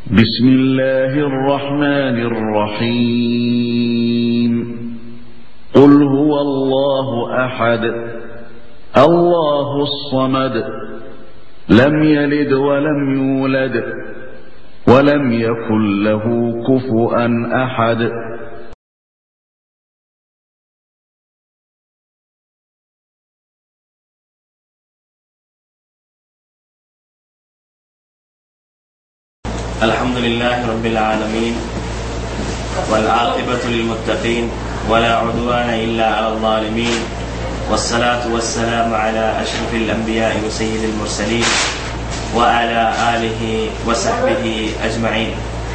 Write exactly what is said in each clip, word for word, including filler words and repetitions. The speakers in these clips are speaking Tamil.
بسم الله الرحمن الرحيم قل هو الله أحد الله الصمد لم يلد ولم يولد ولم يكن له كفوا أحد. الحمد لله رب العالمين والعاقبة للمتقين ولا عدوان إلا على الظالمين والصلاة والسلام على أشرف الأنبياء وسيد المرسلين وعلى آله وصحبه أجمعين.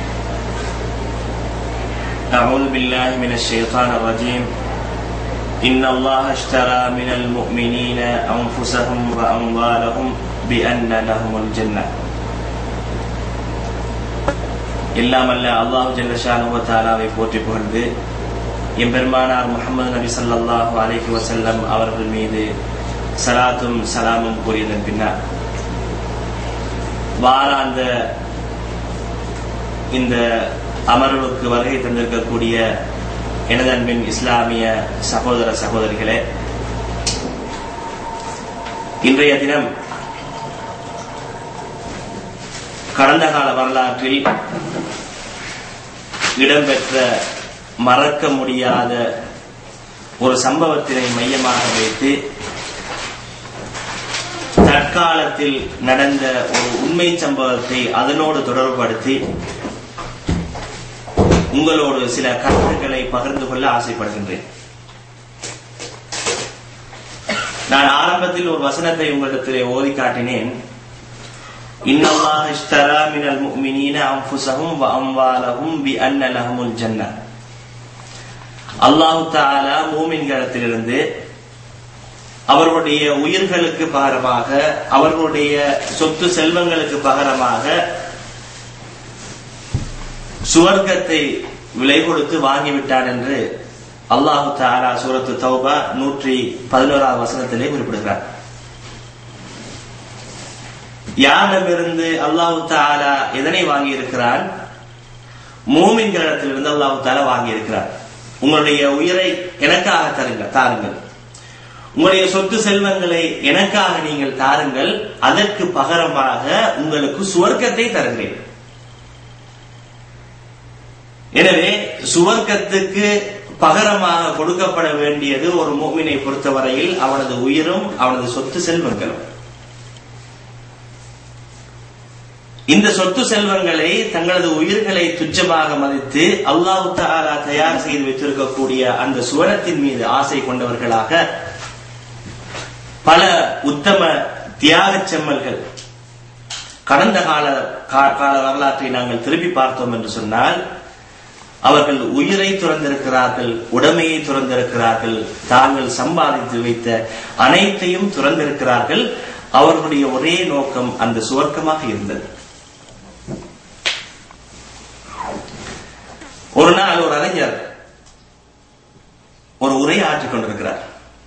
أعوذ بالله من الشيطان الرجيم. إن الله اشترى من المؤمنين أنفسهم وأموالهم بأن لهم الجنة. இல்லாமல்ல அல்லாஹ் ஜல்ல ஷானஹு வ தஆலாவை போற்றி புகழ்ந்து எம்பெருமானார் முஹம்மது நபி ஸல்லல்லாஹு அலைஹி வஸல்லம் அவர்கள் மீது ஸலாத்தும் ஸலாமும் கூறியதன் பின்னர் வாராந்த இந்த அமர்வுக்கு வருகை தந்திருக்கக்கூடிய எனது அன்பின் இஸ்லாமிய சகோதர சகோதரிகளே, இன்றைய தினம் கடந்த கால வரலாற்றில் இடம்பெற்ற மறக்க முடியாத ஒரு சம்பவத்தினை மையமாக வைத்து தற்காலத்தில் நடந்த ஒரு உண்மை சம்பவத்தை அதனோடு தொடர்புபடுத்தி உங்களோடு சில கருத்துக்களை பகிர்ந்து கொள்ள ஆசைப்படுகின்றேன். நான் ஆரம்பத்தில் ஒரு வசனத்தை உங்களிடத்திலே ஓதி காட்டினேன். இன்னல்லாஹ இஷ்தரா மினல் முஃமினீன அன்ஃபுஸஹும் வ அம்வாலஹும் பிஅன்ன லஹுமுல் ஜன்னah. அல்லாஹ் தஆலா மூமின்களிடத்திலிருந்து அவர்களுடைய உயிர்களுக்கு பகரமாக, அவர்களுடைய சொத்து செல்வங்களுக்கு பகரமாக சுவர்க்கத்தை விலை கொடுத்து வாங்கிவிட்டான் என்று அல்லாஹ் தஆலா சூரத்து தௌபா நூற்றி பதினோராவது வசனத்திலே குறிப்பிடுகிறார். யாரிடமிருந்து அல்லாஹ் தஆலா எதனை வாங்கி இருக்கிறான்? மூமின்களிடத்திலிருந்து அல்லாஹ் தஆலா வாங்கி இருக்கிறார். உங்களுடைய உயிரை எனக்காக தருங்கள் தாருங்கள், உங்களுடைய சொத்து செல்வங்களை எனக்காக நீங்கள் தாருங்கள், அதற்கு பகரமாக உங்களுக்கு சுவர்க்கத்தை தருகிறேன். எனவே சுவர்க்கத்துக்கு பகரமாக கொடுக்கப்பட வேண்டியது ஒரு மூமினை பொறுத்தவரையில் அவனது உயிரும் அவனது சொத்து செல்வங்களும். இந்த சொத்து செல்வங்களை தங்களது உயிர்களை துச்சமாக மதித்து அல்லாஹ் தஆலா தயார் செய்து வைத்திருக்கக்கூடிய அந்த சுவனத்தின் மீது ஆசை கொண்டவர்களாக பல உத்தம தியாக செம்மல்கள் கடந்த கால கால வரலாற்றை நாங்கள் திருப்பி பார்த்தோம் என்று சொன்னால், அவர்கள் உயிரை துறந்திருக்கிறார்கள், உடைமையை துறந்திருக்கிறார்கள், தாங்கள் சம்பாதித்து வைத்த அனைத்தையும் துறந்திருக்கிறார்கள். அவர்களுடைய ஒரே நோக்கம் அந்த சுவர்க்கமாக இருந்தது. ஒரு நாள் ஒரு அறிஞர் ஒரு உரை ஆற்றிக் கொண்டிருக்கிறார்.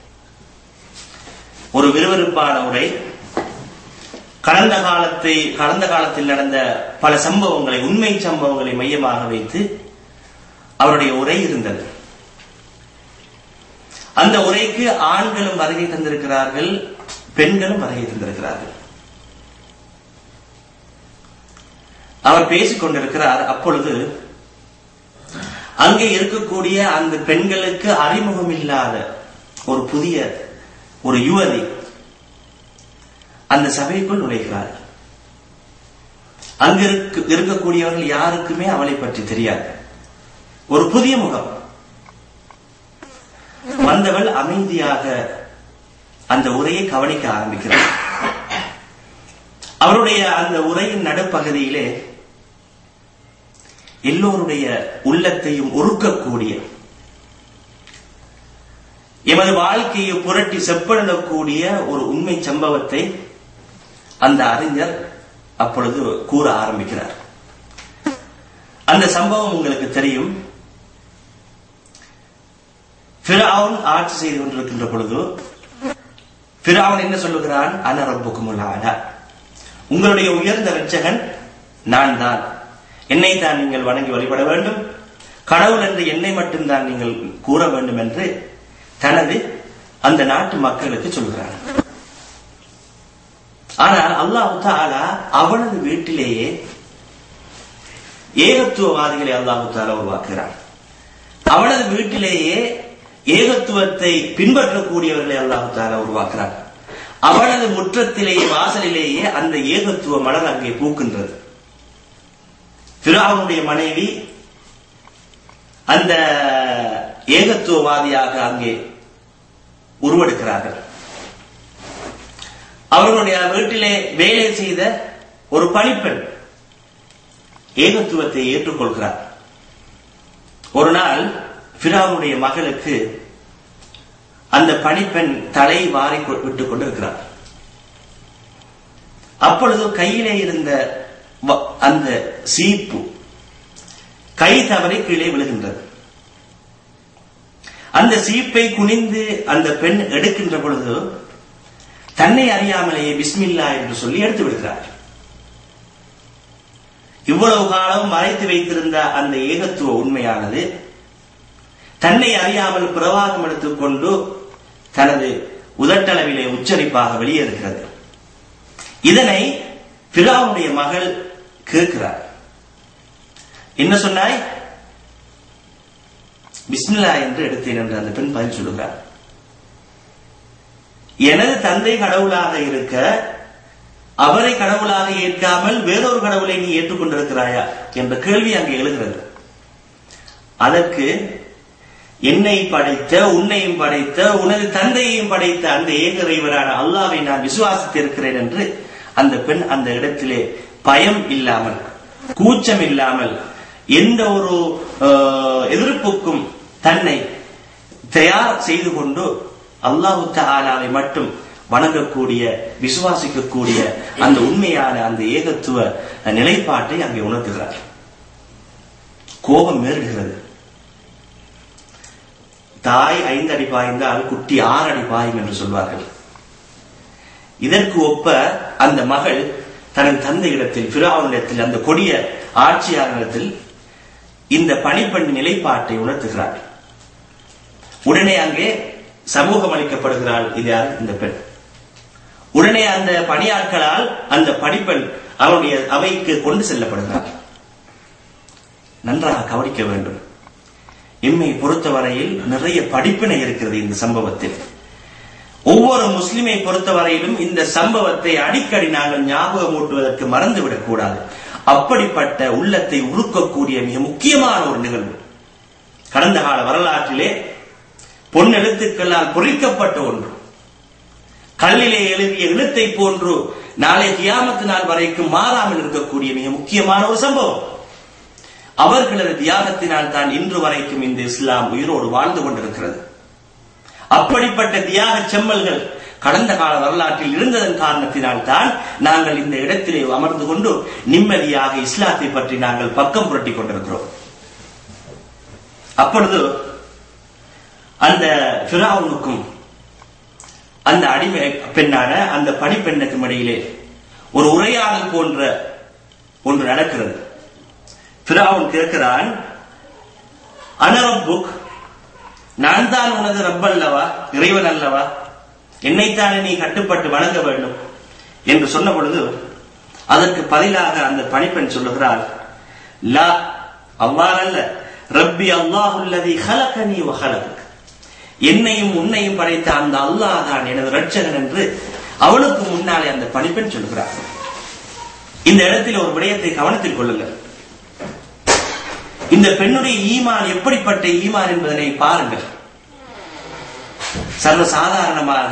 ஒரு விறுவிறுப்பான உரை. கடந்த காலத்தை கடந்த காலத்தில் நடந்த பல சம்பவங்களை, உண்மை சம்பவங்களை மையமாக வைத்து அவருடைய உரை இருந்தது. அந்த உரைக்கு ஆண்களும் வருகை தந்திருக்கிறார்கள், பெண்களும் வருகை தந்திருக்கிறார்கள். அவர் பேசிக் கொண்டிருக்கிறார். அப்பொழுது அங்கே இருக்கக்கூடிய அந்த பெண்களுக்கு அறிமுகம் இல்லாத ஒரு புதிய ஒரு யுவதி அந்த சபைக்குள் நுழைகிறார். அங்கு இருக்கக்கூடியவர்கள் யாருக்குமே அவளை பற்றி தெரியாது. ஒரு புதிய முகம். வந்தவள் அமைதியாக அந்த உரையை கவனிக்க ஆரம்பிக்கிறார். அவருடைய அந்த உரையின் நடுப்பகுதியிலே எல்லோருடைய உள்ளத்தையும் உருக்கக்கூடிய, எமது வாழ்க்கையை புரட்டி செப்பனிடக்கூடிய ஒரு உண்மை சம்பவத்தை அந்த அறிஞர் அப்பொழுது கூற ஆரம்பிக்கிறார். அந்த சம்பவம் உங்களுக்கு தெரியும். ஃபிரௌன் ஆட்சி செய்து கொண்டிருக்கின்ற பொழுது ஃபிரௌன் என்ன சொல்லுகிறான்? அன ரப்புக்குமுல் ஆலா, உங்களுடைய உயர்ந்த இரட்சகன் நான் தான், என்னை தான் நீங்கள் வணங்கி வழிபட வேண்டும், கடவுள் என்று என்னை மட்டும்தான் நீங்கள் கூற வேண்டும் என்று தனது அந்த நாட்டு மக்களுக்கு சொல்கிறார். ஆனால் அல்லாஹ் தஆலா அவனது வீட்டிலேயே ஏகத்துவவாதிகளை அல்லாஹ் தஆலா உருவாக்குகிறார். அவனது வீட்டிலேயே ஏகத்துவத்தை பின்பற்றக்கூடியவர்களை அல்லாஹ் தஆலா உருவாக்குகிறார். அவனது முற்றத்திலேயே வாசலிலேயே அந்த ஏகத்துவ மலர் அங்கே பூக்கின்றது. ஃபிரௌனுடைய மனைவி அந்த ஏகத்துவவாதியாக அங்கே உருவெடுக்கிறார்கள். அவர்களுடைய வீட்டிலே வேலை செய்த ஒரு பணிப்பெண் ஏகத்துவத்தை ஏற்றுக்கொள்கிறார். ஒரு நாள் ஃபிரௌனுடைய மகளுக்கு அந்த பணிப்பெண் தலை வாரி விட்டுக் கொண்டிருக்கிறார். அப்பொழுது கையிலே இருந்த அந்த சீப்பு கை தவறி கீழே விழுகின்றது. அந்த சீப்பை குனிந்து அந்த பெண் எடுக்கின்ற பொழுது தன்னை அறியாமலேயே பிஸ்மில்லா என்று சொல்லி எடுத்து விடுகிறார். இவ்வளவு காலம் மறைத்து வைத்திருந்த அந்த ஏகத்துவ உண்மையானது தன்னை அறியாமல் பிரவாகம் எடுத்துக்கொண்டு தனது உதட்டளவிலே உச்சரிப்பாக வெளியேறுகிறது. இதனை ஃபிரௌனுடைய மகள் கேட்கிறார். என்ன சொன்னாய்? பிஸ்மில்லா என்று எடுத்தேன் என்று அந்த பெண் பதில் சொல்லுகிறார். எனது தந்தை கடவுளாக இருக்க அவரை கடவுளாக ஏற்காமல் வேறொரு கடவுளை நீ ஏற்றுக்கொண்டிருக்கிறாயா என்ற கேள்வி அங்கே எழுகிறது. அதற்கு என்னை படைத்த, உன்னையும் படைத்த, உனது தந்தையையும் படைத்த அந்த ஏக இறைவனான அல்லாஹ்வை நான் விசுவாசித்திருக்கிறேன் என்று அந்த பெண் அந்த இடத்திலே பயம் இல்லாமல், கூச்சம் இல்லாமல், எந்த ஒரு எதிர்ப்புக்கும் தன்னை தயார் செய்து கொண்டு அல்லாஹ் தஆலாவை மட்டும் வணங்கக்கூடிய, விசுவாசிக்கக்கூடிய அந்த உண்மையான அந்த ஏகத்துவ நிலைப்பாட்டை அங்கே உணர்த்துகிறார். கோபம் மேறுகிறது. தாய் ஐந்து அடி பாய்ந்தால் குட்டி ஆறு அடி பாயும் என்று சொல்வார்கள். இதற்கு ஒப்ப அந்த மகள் தனது தந்தையிடத்தில், ஃபிரௌனிடத்தில், அந்த கொடிய ஆட்சியாளரிடத்தில் இந்த பணிப்பெண் நிலைப்பாட்டை உணர்த்துகிறார். உடனே அங்கே சமூகம் அளிக்கப்படுகிறாள். இது யார்? இந்த பெண். உடனே அந்த பணியாட்களால் அந்த பணிப்பெண் அவருடைய அவைக்கு கொண்டு செல்லப்படுகிறார். நன்றாக கவனிக்க வேண்டும். எம்மை பொறுத்தவரையில் நிறைய படிப்பினை இருக்கிறது இந்த சம்பவத்தில். ஒவ்வொரு முஸ்லிமை பொறுத்தவரையிலும் இந்த சம்பவத்தை அடிக்கடி நாங்கள் ஞாபகம் ஊட்டுவதற்கு மறந்துவிடக் கூடாது. அப்படிப்பட்ட உள்ளத்தை உருக்கக்கூடிய மிக முக்கியமான ஒரு நிகழ்வு. கடந்த கால வரலாற்றிலே பொன் எழுத்துக்களால் பொறிக்கப்பட்ட ஒன்று, கல்லிலே எழுதிய எழுத்தை போன்று நாளை கியாமத்து நாள் வரைக்கும் மாறாமல் இருக்கக்கூடிய மிக முக்கியமான ஒரு சம்பவம். அவர்களது தியாகத்தினால் தான் இன்று வரைக்கும் இந்த இஸ்லாம் உயிரோடு வாழ்ந்து கொண்டிருக்கிறது. அப்படிப்பட்ட தியாக செம்மல்கள் கடந்த கால வரலாற்றில் இருந்ததன் காரணத்தினால் தான் நாங்கள் இந்த இடத்திலே அமர்ந்து கொண்டு நிம்மதியாக இஸ்லாத்தை பற்றி நாங்கள் பக்கம் புரட்டி கொண்டிருக்கிறோம். அப்பொழுது அந்த ஃபிரௌனுக்கும் அந்த அடிமை பெண்ணான அந்த பணிப்பெண்ணுக்கும் இடையிலே ஒரு உரையாடல் போன்ற ஒன்று நடக்கிறது. ஃபிரௌன் கேட்கிறான், அனரப்புக், நான் தான் உனது ரப் அல்லவா, இறைவன் அல்லவா, என்னைத்தானே நீ கட்டுப்பட்டு வணங்க வேண்டும் என்று சொன்ன பொழுது அதற்கு பதிலாக அந்த பணிப்பெண் சொல்லுகிறாள், லா, அவ்வாறல்ல, ரப்பி அல்லாஹுல்லதி ஹலகனி வ ஹலகக், என்னையும் உன்னையும் படைத்த அந்த அல்லாஹ் தான் எனது ரட்சகன் என்று அவளுக்கு முன்னாலே அந்த பணிப்பெண் சொல்லுகிறார். இந்த இடத்தில் ஒரு விடயத்தை கவனத்தில் கொள்ளுங்கள். இந்த பெண்ணுடைய ஈமான் எப்படிப்பட்ட ஈமான் என்பதனை பாருங்கள். சர்வசாதாரணமாக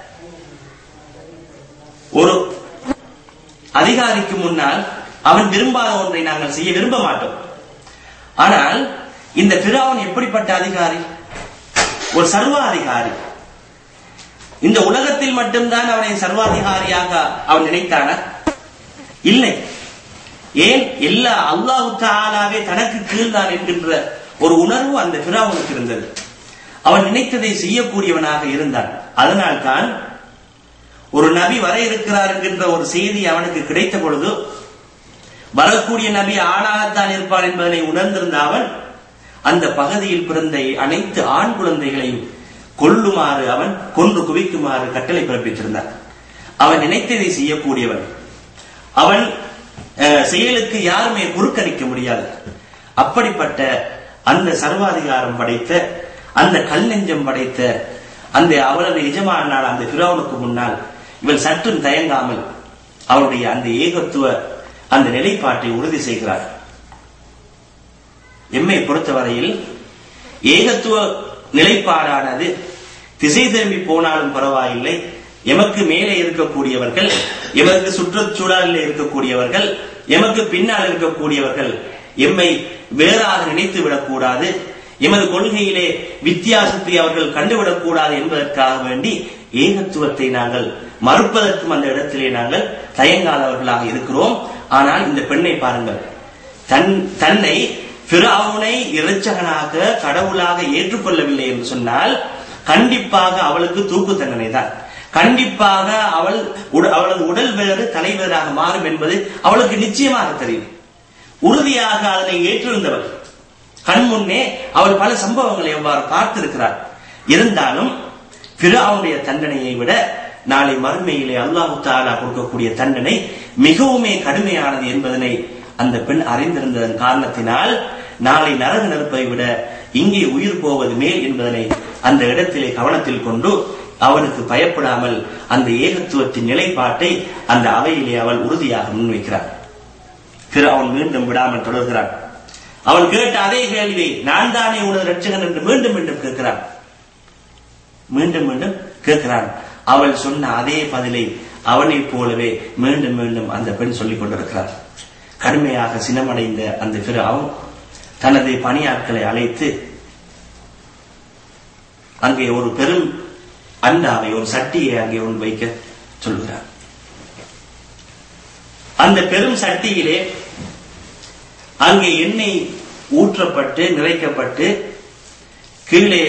ஒரு அதிகாரிக்கு முன்னால் அவன் விரும்பாத ஒன்றை நாங்கள் செய்ய விரும்ப மாட்டோம். ஆனால் இந்த ஃபிரௌன் எப்படிப்பட்ட அதிகாரி? ஒரு சர்வாதிகாரி. இந்த உலகத்தில் மட்டும்தான் அவனை சர்வாதிகாரியாக அவன் நினைத்தான? இல்லை. ஏன்? எல்லா அல்லாஹ் தஆலாவே தனக்கு கீழ்தான் என்கின்ற ஒரு உணர்வு அந்த ஃபிரௌனுக்கு இருந்தது. அவன் நினைத்ததை செய்யக்கூடியவனாக இருந்தான். அதனால் தான் ஒரு நபி வர இருக்கிறார் என்கின்ற ஒரு செய்தி அவனுக்கு கிடைத்த பொழுது வரக்கூடிய நபி ஆணாகத்தான் இருப்பான் என்பதனை உணர்ந்திருந்த அவன் அந்த பகுதியில் பிறந்த அனைத்து ஆண் குழந்தைகளையும் கொல்லுமாறு அவன் கொன்று குவிக்குமாறு கட்டளை பிறப்பித்திருந்தான். அவன் நினைத்ததை செய்யக்கூடியவன். அவன் செயலுக்கு யாருமே குறுக்கணிக்க முடியாது. அப்படிப்பட்ட அந்த சர்வாதிகாரம் படைத்த அந்த கல் நெஞ்சம் படைத்த அந்த அவளது எஜமானான அந்த ஃபிரௌனுக்கு முன்னால் இவள் சற்றும் தயங்காமல் அவருடைய அந்த ஏகத்துவ அந்த நிலைப்பாட்டை உறுதி செய்கிறார். எம்மை பொறுத்தவரையில் ஏகத்துவ நிலைப்பாடானது திசை திரும்பி போனாலும் பரவாயில்லை, எமக்கு மேலே இருக்கக்கூடியவர்கள், எமக்கு சுற்றுச்சூழலில் இருக்கக்கூடியவர்கள், எமக்கு பின்னால் இருக்கக்கூடியவர்கள் எம்மை வேறாக நினைத்து விடக்கூடாது, எமது கொள்கையிலே வித்தியாசத்தை அவர்கள் கண்டுவிடக்கூடாது என்பதற்காக வேண்டி ஏகத்துவத்தை நாங்கள் மறுப்பதற்கும் அந்த இடத்திலே நாங்கள் தயங்காதவர்களாக இருக்கிறோம். ஆனால் இந்த பெண்ணை பாருங்கள், தன் தன்னை ஃபிரௌனை இரட்சகனாக கடவுளாக ஏற்றுக்கொள்ளவில்லை என்று சொன்னால் கண்டிப்பாக அவளுக்கு தூக்கு தண்டனை தான். கண்டிப்பாக அவள் அவளது உடல் வேறு தலை வேறாக மாறும் என்பது அவளுக்கு நிச்சயமாக தெரியும். உறுதியாக அதனை ஏற்றிருந்தவள் கண் முன்னே அவள் பல சம்பவங்களை எவ்வாறு பார்த்திருக்கிறார். இருந்தாலும் ஃபிரௌனுடைய தண்டனையை விட நாளை மறுமையிலே அல்லாஹ் தஆலா கொடுக்கக்கூடிய தண்டனை மிகவுமே கடுமையானது என்பதனை அந்த பெண் அறிந்திருந்ததன் காரணத்தினால் நாளை நரக நெருப்பை விட இங்கே உயிர் போவது மேல் என்பதனை அந்த இடத்திலே கவனத்தில் கொண்டு அவனுக்கு பயப்படாமல் அந்த ஏகத்துவத்தின் நிலைப்பாட்டை அந்த அவையிலே அவள் உறுதியாக முன்வைக்கிறார். ஃபிரௌன் மீண்டும் விடாமல் தொடர்கிறான். அவன் கேட்ட அதே கேள்வியை நான் தானே உனது இரட்சகன் என்று மீண்டும் மீண்டும் கேட்கிறான். மீண்டும் மீண்டும் கேட்கிறான். அவள் சொன்ன அதே பதிலை அவனை போலவே மீண்டும் மீண்டும் அந்த பெண் சொல்லிக் கொண்டிருக்கிறார். கடுமையாக சினமடைந்த அந்த ஃபிரௌன் தனது பணியாட்களை அழைத்து அங்கே ஒரு பெரும் அண்டாவை, ஒரு சட்டியை அங்கே ஒன்று வைக்க சொல்கிறார். அந்த பெரும் சட்டியிலே அங்கே எண்ணெய் ஊற்றப்பட்டு நிறைக்கப்பட்டு கீழே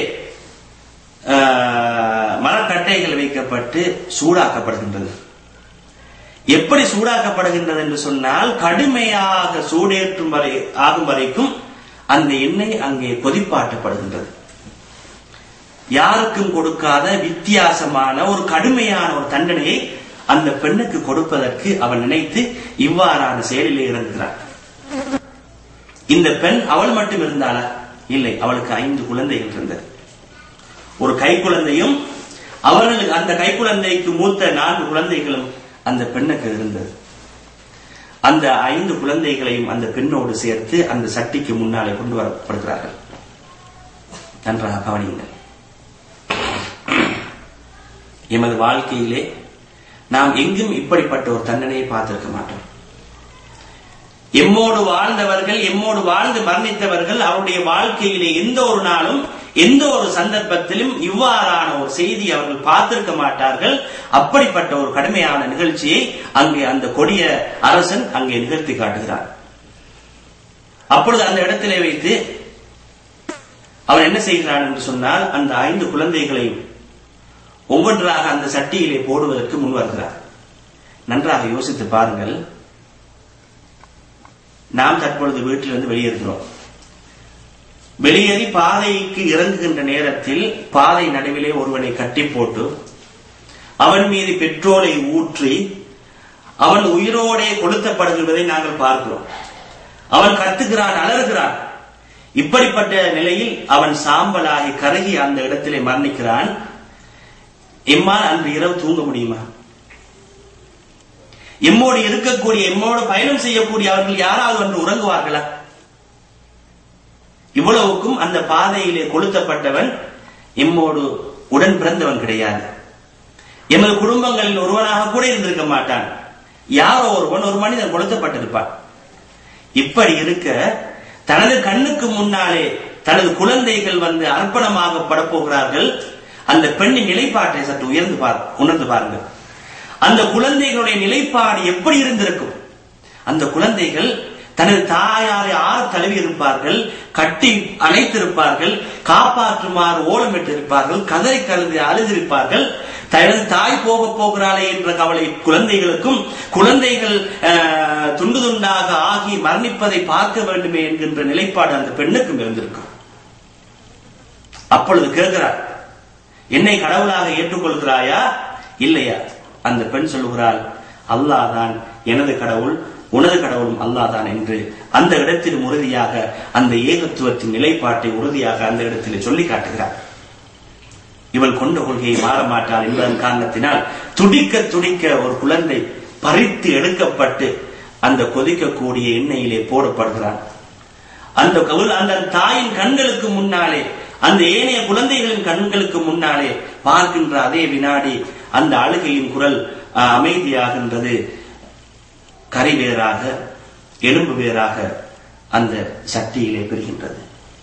மரக்கட்டைகள் வைக்கப்பட்டு சூடாக்கப்படுகின்றது. எப்படி சூடாக்கப்படுகின்றது என்று சொன்னால் கடுமையாக சூடேற்றும் வரை ஆகும் வரைக்கும் அந்த எண்ணெய் அங்கே கொதிப்பாட்டப்படுகின்றது. யாருக்கும் கொடுக்காத வித்தியாசமான ஒரு கடுமையான ஒரு தண்டனையை அந்த பெண்ணுக்கு கொடுப்பதற்கு அவன் நினைத்து இவ்வாறான செயலிலே இறங்குகிறார். இந்த பெண் அவள் மட்டும் இருந்தாளா? இல்லை, அவளுக்கு ஐந்து குழந்தைகள் இருந்தது. ஒரு கை குழந்தையும் அவர்களுக்கு அந்த கை குழந்தைக்கு மூத்த நான்கு குழந்தைகளும் அந்த பெண்ணுக்கு இருந்தது. அந்த ஐந்து குழந்தைகளையும் அந்த பெண்ணோடு சேர்த்து அந்த சட்டிக்கு முன்னாலே கொண்டு வரப்படுகிறார்கள். நன்றாக கவனியுங்கள். எமது வாழ்க்கையிலே நாம் எங்கும் இப்படிப்பட்ட ஒரு தண்டனையை பார்த்திருக்க மாட்டோம். எம்மோடு வாழ்ந்தவர்கள், எம்மோடு வாழ்ந்து மரணித்தவர்கள் அவருடைய வாழ்க்கையிலே எந்த ஒரு நாளும் எந்த ஒரு சந்தர்ப்பத்திலும் இவ்வாறான ஒரு செய்தி அவர்கள் பார்த்திருக்க மாட்டார்கள். அப்படிப்பட்ட ஒரு கடுமையான நிகழ்ச்சியை அங்கே அந்த கொடிய அரசன் அங்கே நிகழ்த்தி காட்டுகிறார். அப்பொழுது அந்த இடத்திலே வைத்து அவன் என்ன செய்கிறான் என்று சொன்னால் அந்த ஐந்து குழந்தைகளையும் ஒவ்வொன்றாக அந்த சட்டியிலே போடுவதற்கு முன் வருகிறார். நன்றாக யோசித்து பாருங்கள். நாம் தற்பொழுது வீட்டிலிருந்து வெளியேறுகிறோம். வெளியேறி பாதைக்கு இறங்குகின்ற நேரத்தில் பாதை நடுவிலே ஒருவனை கட்டி போட்டு அவன் மீது பெட்ரோலை ஊற்றி அவன் உயிரோடே கொளுத்தப்படுகிறதை நாங்கள் பார்க்கிறோம். அவன் கத்துகிறான், அலறுகிறான். இப்படிப்பட்ட நிலையில் அவன் சாம்பலாகி கருகி அந்த இடத்திலே மரணிக்கிறான். எம்மால் அன்று இரவு தூங்க முடியுமா? எம்மோடு இருக்கக்கூடிய எம்மோடு பயணம் செய்யக்கூடிய அவர்கள் யாராவது அன்று உறங்குவார்களா? இவ்வளவுக்கும் அந்த பாதையிலே கொளுத்தப்பட்டவன் எம்மோடு உடன் பிறந்தவன் கிடையாது. எமது குடும்பங்களில் ஒருவனாக கூட இருந்திருக்க மாட்டான். யாரோ ஒருவன் ஒரு மனிதன் கொளுத்தப்பட்டிருப்பான். இப்படி இருக்க தனது கண்ணுக்கு முன்னாலே தனது குழந்தைகள் வந்து அர்ப்பணமாக படப்போகிறார்கள். அந்த பெண்ணின் நிலைப்பாட்டை சற்று உயர்ந்து பார் உணர்ந்து பாருங்கள். அந்த குழந்தைகளுடைய நிலைப்பாடு எப்படி இருந்திருக்கும்? அந்த குழந்தைகள் தனது தாயாரை ஆறு தழுவி இருப்பார்கள், கட்டி அணைத்திருப்பார்கள், காப்பாற்றுமாறு ஓலமிட்டு இருப்பார்கள், கதறி கலந்து அழுதிருப்பார்கள். தனது தாய் போக போகிறாளே என்ற கவலை குழந்தைகளுக்கும், குழந்தைகள் துண்டு துண்டாக ஆகி மரணிப்பதை பார்க்க வேண்டுமே என்கின்ற நிலைப்பாடு அந்த பெண்ணுக்கும் இருந்திருக்கும். அப்பொழுது கேட்கிறார், என்னை கடவுளாக ஏற்றுக்கொள்கிறாயா இல்லையா? அந்த பெண் சொல்லுகிறாள், அல்லாஹ் தான் எனது கடவுள், உனது கடவுளும் அல்லாஹ் தான் என்று அந்த இடத்தில் உறுதியாக அந்த ஏகத்துவத்தின் நிலைப்பாட்டை உறுதியாக அந்த இடத்தில் சொல்லி காட்டுகிறார். இவள் கொண்ட கொள்கையை மாற மாட்டாள் என்பதன் காரணத்தினால் துடிக்க துடிக்க ஒரு குழந்தை பறித்து எடுக்கப்பட்டு அந்த கொதிக்கக்கூடிய எண்ணெயிலே போடப்படுகிறான். அந்த அந்த தாயின் கண்களுக்கு முன்னாலே, அந்த ஏனைய குழந்தைகளின் கண்களுக்கு முன்னாலே பார்க்கின்ற அதே வினாடி அந்த அழுகையின் குரல் அமைதியாகின்றது. கரை வேறாக எலும்பு வேறாக அந்த சக்தியிலே பெறுகின்றது.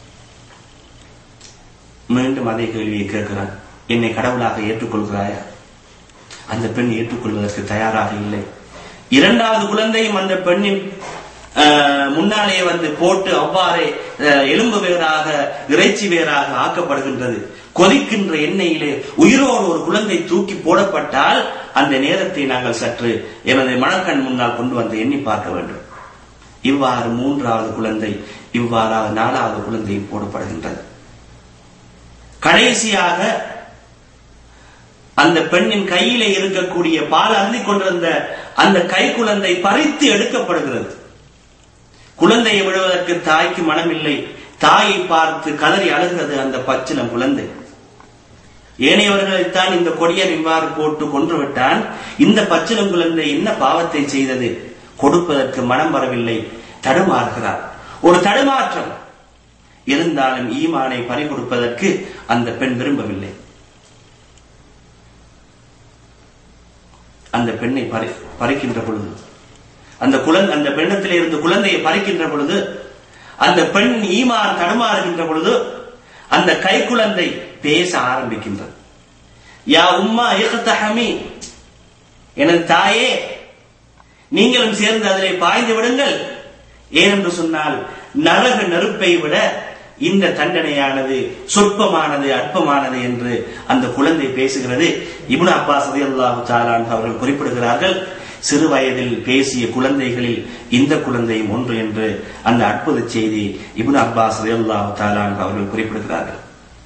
மீண்டும் அதே கேள்வியை கேட்கிறான், என்னை கடவுளாக ஏற்றுக்கொள்கிறாயா? அந்த பெண் ஏற்றுக்கொள்வதற்கு தயாராக இல்லை. இரண்டாவது குழந்தையும் அந்த பெண்ணின் முன்னாலே வந்து போட்டு அவ்வாறே எலும்பு வேறாக இறைச்சி வேறாக ஆக்கப்படுகின்றது. கொதிக்கின்ற எண்ணெயிலே உயிரோடு ஒரு குழந்தை தூக்கி போடப்பட்டால் அந்த நேரத்தை நாங்கள் சற்று எனது மனக்கண் முன்னால் கொண்டு வந்து எண்ணி பார்க்க வேண்டும். இவ்வாறு மூன்றாவது குழந்தை, இவ்வாறாக நாலாவது குழந்தையும் போடப்படுகின்றது. கடைசியாக அந்த பெண்ணின் கையிலே இருக்கக்கூடிய பால் அருந்திக் கொண்டிருந்த அந்த கை குழந்தை பறித்து எடுக்கப்படுகிறது. குழந்தையை விடுவதற்கு தாய்க்கு மனமில்லை. தாயை பார்த்து கதறி அழுகிறது அந்த பச்சிலம் குழந்தை. ஏனையவர்களைத்தான் இந்த கொடியன் இவ்வாறு போட்டு கொன்று விட்டான். இந்த பச்சிலம் குழந்தை என்ன பாவத்தை செய்தது? கொடுப்பதற்கு மனம் வரவில்லை, தடுமாறுகிறார். ஒரு தடுமாற்றம் இருந்தாலும் ஈமானை பறிகொடுப்பதற்கு அந்த பெண் விரும்பவில்லை. அந்த பெண்ணை பறி பறிக்கின்ற பொழுது, அந்த குழந்தை அந்த பெண்ணத்திலே இருந்து குழந்தையை பறிக்கின்ற பொழுது, அந்த பெண் ஈமான் தடுமாறுகின்ற பொழுது அந்த கை குழந்தை பேச ஆரம்பிக்கின்றது. யா உம்மா இக்தஹமி, எனது தாயே நீங்களும் சேர்ந்து அதிலே பாய்ந்து விடுங்கள். ஏனென்று சொன்னால் நரக நெருப்பை விட இந்த தண்டனையானது சொற்பமானது, அற்பமானது என்று அந்த குழந்தை பேசுகிறது. இப்னு அப்பாஸ் ரலியல்லாஹு தஆலா அன்ஹு அவர்கள் குறிப்பிடுகிறார்கள், சிறு வயதில் பேசிய குழந்தைகளில் இந்த குழந்தையும் ஒன்று என்று அந்த அற்புத செய்தி இப்னு அப்பாஸ் ரலியல்லாஹு தஆலா அன்ஹு அவர்கள் குறிப்பிடுகிறார்கள்.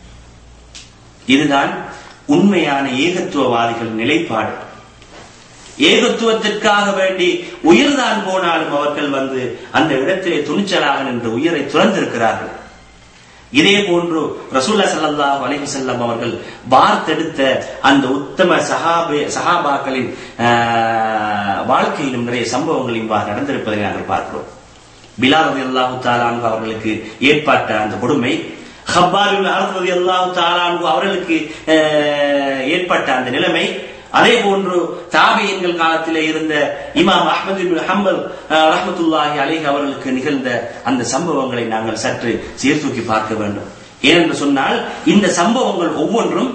இதுதான் உண்மையான ஏகத்துவவாதிகள் நிலைப்பாடு. ஏகத்துவத்திற்காக வேண்டி உயிர்தான் போனாலும் அவர்கள் வந்து அந்த இடத்திலே துணிச்சலாக நின்று உயிரை துறந்திருக்கிறார்கள். இதே போன்று ரசூலுல்லாஹி ஸல்லல்லாஹு அலைஹி வஸல்லம் அவர்கள் பார்த்தெடுத்த அந்த உத்தம சஹாபே சஹாபாக்களின் வாழ்க்கையிலும் நிறைய சம்பவங்கள் இவ்வாறு நடந்திருப்பதை நாங்கள் பார்க்கிறோம். பிலால் ரலியல்லாஹு தஆலா அன்ஹு அவர்களுக்கு ஏற்பட்ட அந்த கொடுமை, ஹப்பார் இப்னு அர்த் ரலியல்லாஹு தஆலா அன்ஹு அவர்களுக்கு ஏற்பட்ட அந்த நிலைமை, அதே போன்று தாபியீன்கள் காலத்திலே இருந்த இமாம் அஹ்மத் இப்னு ஹம்பல் ரஹ்மத்துல்லாஹி அலைஹி அவர்களுக்கு நிகழ்ந்த அந்த சம்பவங்களை நாங்கள் சற்று சீர்தூக்கி பார்க்க வேண்டும். ஏனென்று சொன்னால் இந்த சம்பவங்கள் ஒவ்வொன்றும்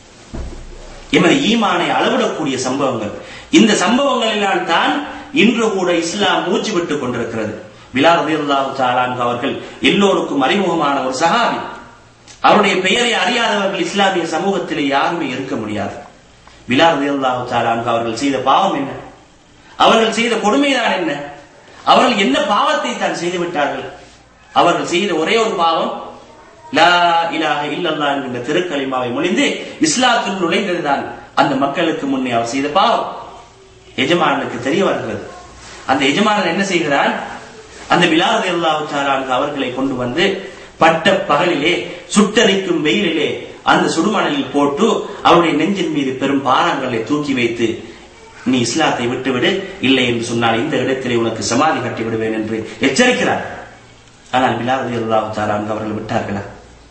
எமது ஈமானை அளவிடக்கூடிய சம்பவங்கள். இந்த சம்பவங்களினால் தான் இன்று கூட இஸ்லாம் மூச்சு விட்டுக் கொண்டிருக்கிறது. பிலால் ரலியல்லாஹு தஆலா அன்ஹு அவர்கள் எல்லோருக்கும் அறிமுகமான ஒரு சஹாபி. அவருடைய பெயரை அறியாதவர்கள் இஸ்லாமிய சமூகத்திலே யாருமே இருக்க முடியாது. பிலால் ரலியல்லாஹு தஆலா அன்ஹு அவர்கள் செய்த பாவம் என்ன? அவர்கள் செய்த கொடுமைதான் என்ன? அவர்கள் என்ன பாவத்தை தான் செய்து விட்டார்கள்? அவர்கள் செய்த ஒரே ஒரு பாவம், லா இலாஹ இல்லல்லாஹ் என்கிற திருக்கலிமாவை மொழிந்து இஸ்லாத்தில் நுழைந்ததுதான் அந்த மக்களுக்கு முன்னே அவர் செய்த பாவம். எஜமானுக்கு தெரிய வருகிறது. அந்த எஜமானன் என்ன செய்கிறார்? அந்த பிலால் ரலியல்லாஹு தஆலா அன்ஹு அவர்களை கொண்டு வந்து பட்ட பகலிலே சுட்டரிக்கும் வெயிலிலே அந்த சுடுமணலில் போட்டு அவருடைய நெஞ்சின் மீது பெரும் பாறாங்களை தூக்கி வைத்து, நீ இஸ்லாத்தை விட்டுவிடு, இல்லை என்று சொன்னால் இந்த இடத்திலே உனக்கு சமாதி கட்டி விடுவேன் என்று எச்சரிக்கிறார். ஆனால் பிலால் ரலியல்லாஹு தஆலா அன்ஹு அவர்கள் விட்டார்களா?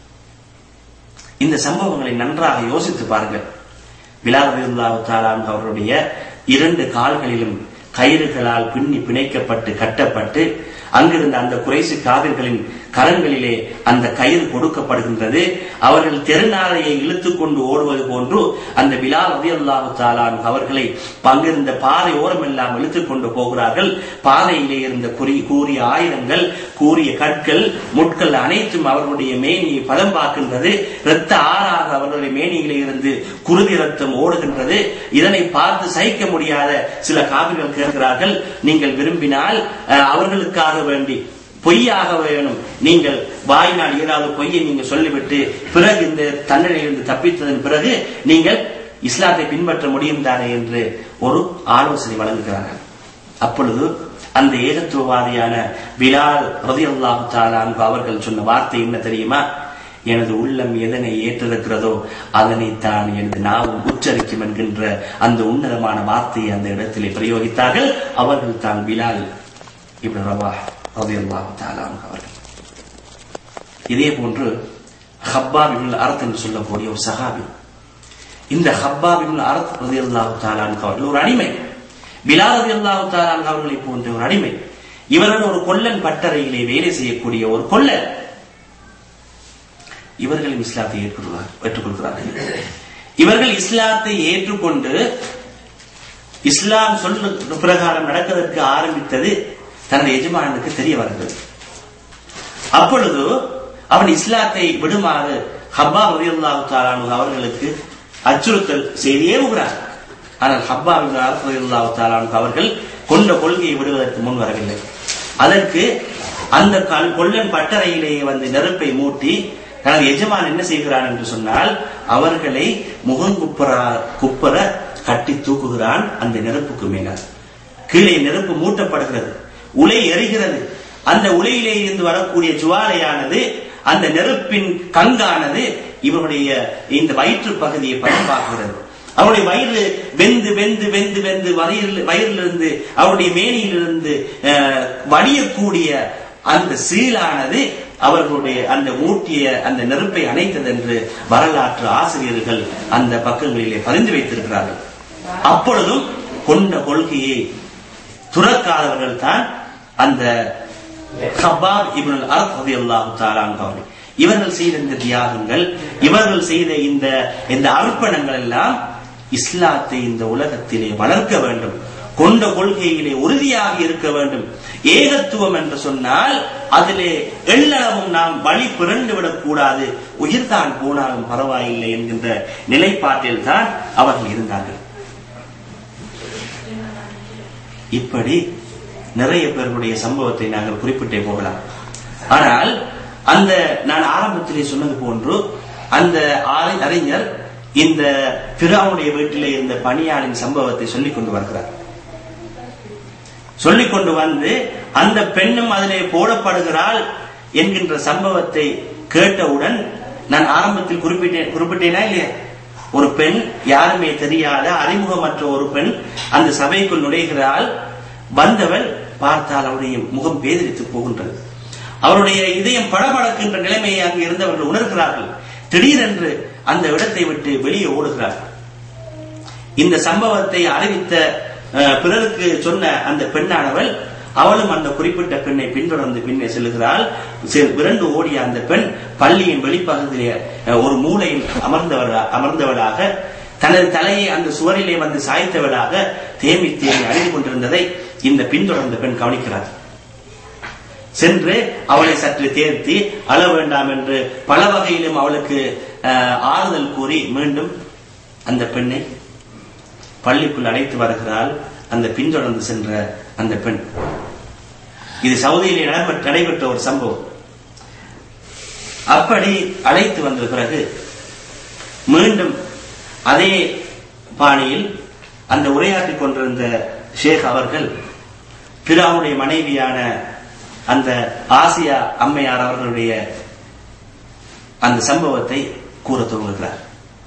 இந்த சம்பவங்களை நன்றாக யோசித்து பாருங்கள். பிலால் ரலியல்லாஹு தஆலா அன்ஹு அவருடைய இரண்டு கால்களிலும் கயிறுகளால் பின்னி பிணைக்கப்பட்டு கட்டப்பட்டு அங்கிருந்த அந்த குறைசி காவிர்களின் கரங்களிலே அந்த கயிறு கொடுக்கப்படுகின்றது. அவர்கள் தெருநாளையை இழுத்துக் கொண்டு ஓடுவது போன்று அந்த பிலால் ரலியல்லாஹு தஆலா அவர்களை பங்கிருந்த பாதை ஓரம் எல்லாம் இழுத்துக் கொண்டு போகிறார்கள். பாதையிலே இருந்த கூறிய ஆயுதங்கள், கூறிய கற்கள், முட்கள் அனைத்தும் அவர்களுடைய மேனியை பதம் பார்க்கின்றது. இரத்த ஆறாக அவர்களுடைய மேனியிலே இருந்து குருதி ரத்தம் ஓடுகின்றது. இதனை பார்த்து சகிக்க முடியாத சில காவிர்கள் கேட்கிறார்கள், நீங்கள் விரும்பினால் அவர்களுக்காக வேண்டி பொய்யாக வேணும், நீங்கள் வாயினால் ஏதாவது பொய்யை நீங்க சொல்லிவிட்டு பிறகு இந்த தண்டனையிலிருந்து தப்பித்ததன் பிறகு நீங்கள் இஸ்லாத்தை பின்பற்ற முடியும் தானே என்று ஒரு ஆலோசனை வழங்குகிறார்கள். அப்பொழுது அந்த ஏகத்துவவாதியான பிலால் ரலியல்லாஹு தஆலா அன்ஹு அவர்கள் சொன்ன வார்த்தை என்ன தெரியுமா? எனது உள்ளம் எதனை ஏற்றிருக்கிறதோ அதனைத்தான் எனது நாவும் உச்சரிக்கும் என்கின்ற அந்த உன்னதமான வார்த்தையை அந்த இடத்திலே பிரயோகித்தார்கள். அவர்கள் தான் பிலால் இப்னு ரவாஹ் ரலியல்லாஹு தஆலா அன்ஹு அவர்கள். இதே போன்று ஹப்பாப் இப்னுல் அரத் என்று சொல்லக்கூடிய ஒரு சஹாபி, இந்த ஹப்பாப் இப்னுல் அரத் ரலியல்லாஹு தஆலா அன்ஹு அவர்கள் ஒரு அடிமை, பிலால் ரலியல்லாஹு தஆலா அன்ஹு அவர்களை போன்ற ஒரு அடிமை. இவர்கள் ஒரு கொல்லன் பட்டறையிலே வேலை செய்யக்கூடிய ஒரு கொல்லன். இவர்களும் இஸ்லாத்தை ஏற்றுக்கொள்கிறார்கள். இவர்கள் இஸ்லாத்தை ஏற்றுக்கொண்டு இஸ்லாம் சொல்ல பிரகாரம் நடப்பதற்கு ஆரம்பித்தது தனது எஜமானனுக்கு தெரிய வருகிறது. அப்பொழுது அவன் இஸ்லாத்தை விடுமாறு ஹப்பாப் ரலியல்லாஹு தஆலா அன்ஹு அவர்களுக்கு அச்சுறுத்தல் செய்து ஏவுகிறார். ஆனால் ஹப்பாப் ரலியல்லாஹு தஆலா அன்ஹு அவர்கள் கொண்ட கொள்கையை விடுவதற்கு முன் வரவில்லை. அதற்கு அந்த கொல்லன் பட்டறையிலேயே வந்து நெருப்பை மூட்டி தனது எஜமான் என்ன செய்கிறான் என்று சொன்னால், அவர்களை முகங்குப்புற குப்புற கட்டி தூக்குகிறான். அந்த நெருப்புக்கு மேல கீழே நெருப்பு மூட்டப்படுகிறது, உலை எரிகிறது. அந்த உலையிலே இருந்து வரக்கூடிய ஜுவாலையானது, அந்த நெருப்பின் கங்கானது இவருடைய இந்த வயிற்று பகுதியை பயன்பாக்குகிறது. அவருடைய வயிறு வெந்து வெந்து வெந்து வெந்து வயிறில் வயிறிலிருந்து அவருடைய மேனியிலிருந்து வடியக்கூடிய அந்த சீலானது அவர்களுடைய அந்த மூட்டிய அந்த நெருப்பை அணைத்தது என்று வரலாற்று ஆசிரியர்கள் அந்த பக்கங்களிலே பதிந்து வைத்திருக்கிறார்கள். அப்பொழுதும் கொண்ட கொள்கையை துறக்காதவர்கள் தான் அந்த ஹப்பாப் இப்னுல் அரத் ரலியல்லாஹு தஆலா அன்ஹு. இவர்கள் செய்த இந்த தியாகங்கள், இவர்கள் செய்த இந்த இந்த அர்ப்பணங்கள் எல்லாம் இஸ்லாத்தை இந்த உலகத்திலே வளர்க்க வேண்டும், கொண்ட கொள்கையிலே உறுதியாக இருக்க வேண்டும். ஏகத்துவம் என்று சொன்னால் அதிலே எள்ளளவும் நாம் வழி பிறண்டு விடக் கூடாது, உயிர்தான் போனாலும் பரவாயில்லை என்கின்ற நிலைப்பாட்டில் தான் அவர்கள் இருந்தார்கள். இப்படி நிறைய பேருடைய சம்பவத்தை நாங்கள் குறிப்பிட்டே போகலாம். ஆனால் அந்த நான் ஆரம்பத்திலே சொன்னது போன்று அந்த அறிஞர் இந்த பிராவுடைய வீட்டிலே இருந்த பணியாளின் சம்பவத்தை சொல்லிக் கொண்டு வருகிறார். சொல்லிக் கொண்டு வந்து அந்த பெண்ணும் அதிலே போடப்படுகிறாள் என்கின்ற சம்பவத்தை கேட்டவுடன் நான் ஆரம்பத்தில் குறிப்பிட்டேன் குறிப்பிட்டேனா இல்லையா? ஒரு பெண், யாருமே தெரியாத அறிமுகமற்ற ஒரு பெண் அந்த சபைக்குள் நுழைகிறாள். வந்தவள் பார்த்தால் அவருடைய முகம் பேதலித்து போகின்றது. அவருடைய இதயம் படபடக்கின்ற நிலைமையை அங்கு இருந்தவர்கள் உணர்கிறார்கள். திடீரென்று அந்த இடத்தை விட்டு வெளியே ஓடுகிறார்கள். இந்த சம்பவத்தை அறிவித்த பிறருக்கு சொன்ன அந்த பெண்ணானவள், அவளும் அந்த குறிப்பிட்ட பெண்ணை பின்தொடர்ந்து பின்னே செல்கிறாள். விரண்டு ஓடிய அந்த பெண் பள்ளியின் வெளிப்பகுதியிலே ஒரு மூலையில் அமர்ந்தவளா அமர்ந்தவளாக தனது தலையை அந்த சுவரிலே வந்து சாய்த்தவளாக தேமி தேமி அழிந்து கொண்டிருந்ததை இந்த பின்தொடர்ந்த பெண் கவனிக்கிறார். சென்று அவளை சற்று தேர்த்தி அழ வேண்டாம் என்று பல வகையிலும் அவளுக்கு ஆறுதல் கூறி மீண்டும் அந்த பெண்ணை பள்ளிக்குள் அழைத்து வருகிறாள். அந்த பின்தொடர்ந்து சென்ற அந்த பெண், இது சவுதியிலே நடைபெற்ற ஒரு சம்பவம். அப்படி அழைத்து வந்த பிறகு மீண்டும் அதே பாணியில் அந்த உரையாற்றிக் கொண்டிருந்த ஷேக் அவர்கள் பிராவுடைய மனைவியான அந்த ஆசியா அம்மையார் அவர்களுடைய அந்த சம்பவத்தை கூற துவங்குகிறார்.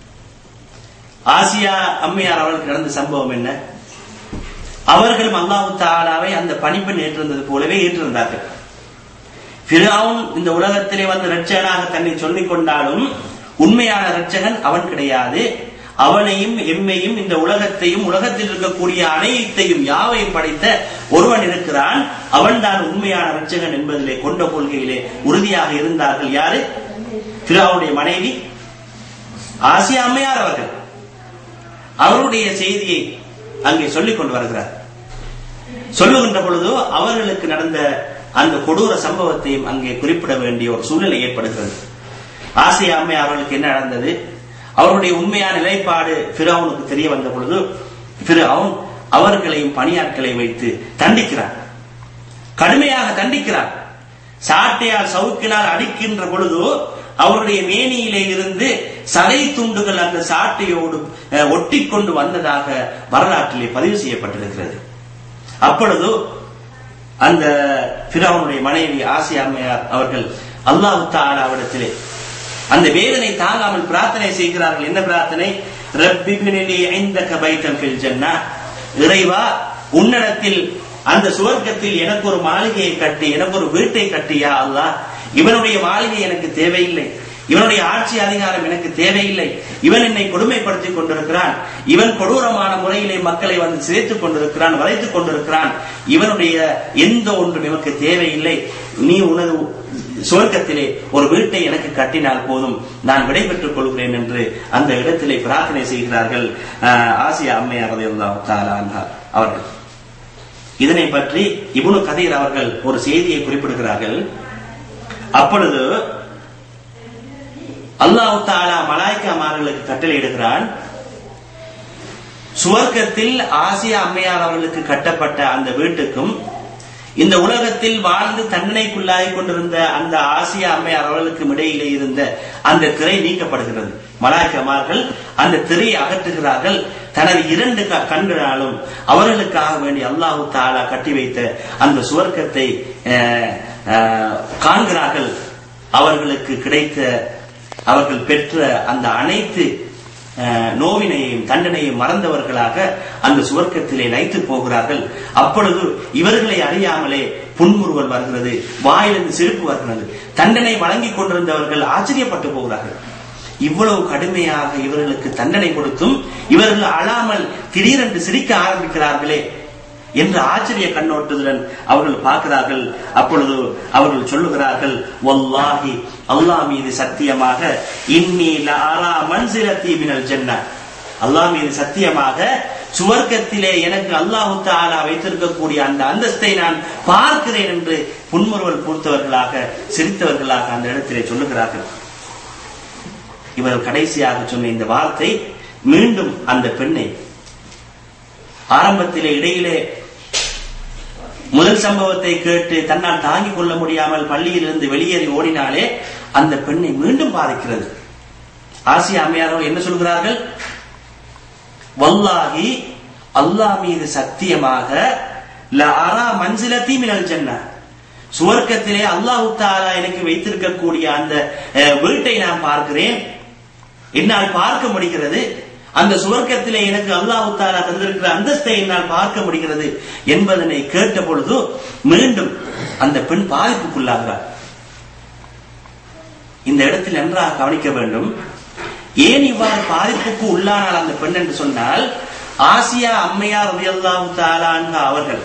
ஆசியா அம்மையார் அவர்களுக்கு நடந்த சம்பவம் என்ன? அவர்களும் அல்லாஹ் தஆலாவை அந்த பணிப்பெண் ஏற்றிருந்தது போலவே ஏற்றிருந்தார்கள். ஃபிரௌன் இந்த உலகத்திலே வந்து இரட்சகனாக தன்னை சொல்லிக் கொண்டாலும் உண்மையான இரட்சகன் அவன் கிடையாது. அவனையும் எம்மையும் இந்த உலகத்தையும் உலகத்தில் இருக்கக்கூடிய அனைத்தையும் யாவையும் படைத்த ஒருவன் இருக்கிறான், அவன் தான் உண்மையான இரட்சகன் என்பதிலே கொண்ட கொள்கையிலே உறுதியாக இருந்தார்கள். யாரு? ஃபிரௌனுடைய மனைவி ஆசியா அம்மையார் அவர்கள். அவருடைய செய்தியை அங்கே சொல்லிக் கொண்டு வருகிறார். சொல்லுகின்ற பொழுது அவர்களுக்கு நடந்த அந்த கொடூர சம்பவத்தையும் அங்கே குறிப்பிட வேண்டிய ஒரு சூழ்நிலை ஏற்படுகிறது. ஆசியா அம்மையார் அவர்களுக்கு என்ன நடந்தது, அவருடைய உண்மையான நிலைப்பாடு ஃபிரௌனுக்கு தெரிய வந்த பொழுது ஃபிரௌன் அவர்களையும் பணியாட்களை வைத்து தண்டிக்கிறார், கடுமையாக தண்டிக்கிறார். சாட்டையால் சவுக்கினால் அடிக்கின்ற பொழுது அவருடைய மேனியிலே இருந்து சதை துண்டுகள் அந்த சாட்டையோடு ஒட்டி கொண்டு வந்ததாக வரலாற்றிலே பதிவு செய்யப்பட்டிருக்கிறது. அப்பொழுது அந்த ஃபிரௌனுடைய மனைவி ஆசியா அம்மையார் அவர்கள் அல்லாஹ் தஆலாவிடத்திலே அந்த வேதனை தாங்காமல் பிரார்த்தனை செய்கிறார்கள். என்ன பிரார்த்தனை? ரப்பி பினிலி இந்தக பைத்தன் ஃபில் ஜன்னah, இறைவா உன்னிடத்தில் அந்த சுவர்க்கத்தில் எனக்கு ஒரு மாளிகையை கட்டி, எனக்கு ஒரு வீட்டை கட்டியா அல்லாஹ். இவனுடைய மாளிகை எனக்கு தேவையில்லை, இவனுடைய ஆட்சி அதிகாரம் எனக்கு தேவையில்லை, இவன் என்னை கொடுமைப்படுத்திக் கொண்டிருக்கிறான், இவன் கொடூரமான முறையிலே மக்களை வந்து சிதைத்துக் கொண்டிருக்கிறான், வளைத்துக் கொண்டிருக்கிறான், இவனுடைய எந்த ஒன்றும் எனக்கு தேவையில்லை, நீ உனது சுவர்க்கத்திலே ஒரு வீட்டை எனக்கு கட்டினால் போதும், நான் விடைபெற்றுக் கொள்கிறேன் என்று அந்த இடத்திலே பிரார்த்தனை செய்கிறார்கள் ஆசியா அம்மையார் ரலியல்லாஹு தஆலா அன்ஹா அவர்கள். இதனை பற்றி இப்னு கதீர் அவர்கள் ஒரு செய்தியை குறிப்பிடுகிறார்கள். அப்பொழுது அல்லாஹ் தஆலா மலாயிக்காமார்களுக்கு கட்டளையிடுகிறான், சுவர்க்கத்தில் ஆசியா அம்மையார் அவர்களுக்கு கட்டப்பட்ட அந்த வீட்டுக்கும் இந்த உலகத்தில் வாழ்ந்து தண்டனைக்குள்ளாகி கொண்டிருந்த அந்த ஆசியா அம்மையார் அவர்களுக்கும் இடையிலே இருந்த அந்த திரை நீக்கப்படுகிறது. மலாயிக்காமார்கள் அந்த திரையை அகற்றுகிறார்கள். தனது இரண்டு கண்களாலும் அவர்களுக்காக வேண்டி அல்லாஹ் தஆலா கட்டி வைத்த அந்த சுவர்க்கத்தை காண்கிறார்கள். அவர்களுக்கு கிடைத்த, அவர்கள் பெற்ற அந்த அனைத்து நோவினையும் தண்டனையும் மறந்தவர்களாக அந்த சுவர்க்கத்திலே லயித்து போகிறார்கள். அப்பொழுது இவர்களை அறியாமலே புன்முறுவல் வருகிறது, வாயிலிருந்து சிரிப்பு வருகிறது. தண்டனை வழங்கிக் கொண்டிருந்தவர்கள் ஆச்சரியப்பட்டு போகிறார்கள். இவ்வளவு கடுமையாக இவர்களுக்கு தண்டனை கொடுத்தும் இவர்கள் அழாமல் திடீரென்று சிரிக்க ஆரம்பிக்கிறார்களே என்று ஆச்சரிய கண்ணோட்டத்துடன் அவர்கள் பார்க்கிறார்கள். அப்பொழுது அவர்கள் சொல்லுகிறார்கள், வல்லாஹி அல்லாஹ் மீது சத்தியமாக, இன்னி லஅரா மன்சிலத்தி மினல் ஜன்னah, அல்லாஹ் மீது சத்தியமாக சுவர்க்கத்திலே எனக்கு அல்லாஹ் தஆலா வைத்திருக்கக்கூடிய அந்த அந்தஸ்தை நான் பார்க்கிறேன் என்று புன்முறுவல் பூர்த்தவர்களாக சிரித்தவர்களாக அந்த இடத்திலே சொல்லுகிறார்கள். இவர்கள் கடைசியாக சொன்ன இந்த வார்த்தை மீண்டும் அந்த பெண்ணை, ஆரம்பத்திலே இடையிலே முதல் சம்பவத்தை கேட்டு தன்னால் தாங்கிக் கொள்ள முடியாமல் பள்ளியிலிருந்து வெளியேறி ஓடினாலே அந்த பெண்ணை மீண்டும் பாதிக்கிறது. ஆசியா அம்மையார் என்ன சொல்கிறார்கள்? வல்லாஹி அல்லாஹ் மீது சத்தியமாக, லஅரா மன்சிலத்தி மினல் ஜன்னah, சுவர்க்கத்திலே அல்லாஹ் தஆலா எனக்கு வைத்திருக்கக்கூடிய அந்த வீட்டை நான் பார்க்கிறேன், என்னால் பார்க்க முடிகிறது. அந்த சுவர்க்கத்திலே எனக்கு அல்லாஹ் தஆலா தந்திருக்கிற அந்தஸ்தை என்னால் பார்க்க முடிகிறது என்பதனை கேட்ட பொழுது மீண்டும் அந்த பெண் பாதிப்புக்குள்ளாகிறார். இந்த இடத்தில் நன்றாக கவனிக்க வேண்டும். ஏன் இவ்வாறு பாதிப்புக்கு உள்ளானால் அந்த பெண் என்று சொன்னால், ஆசியா அம்மையார் ரலியல்லாஹு தஆலா அன்ஹா அவர்கள்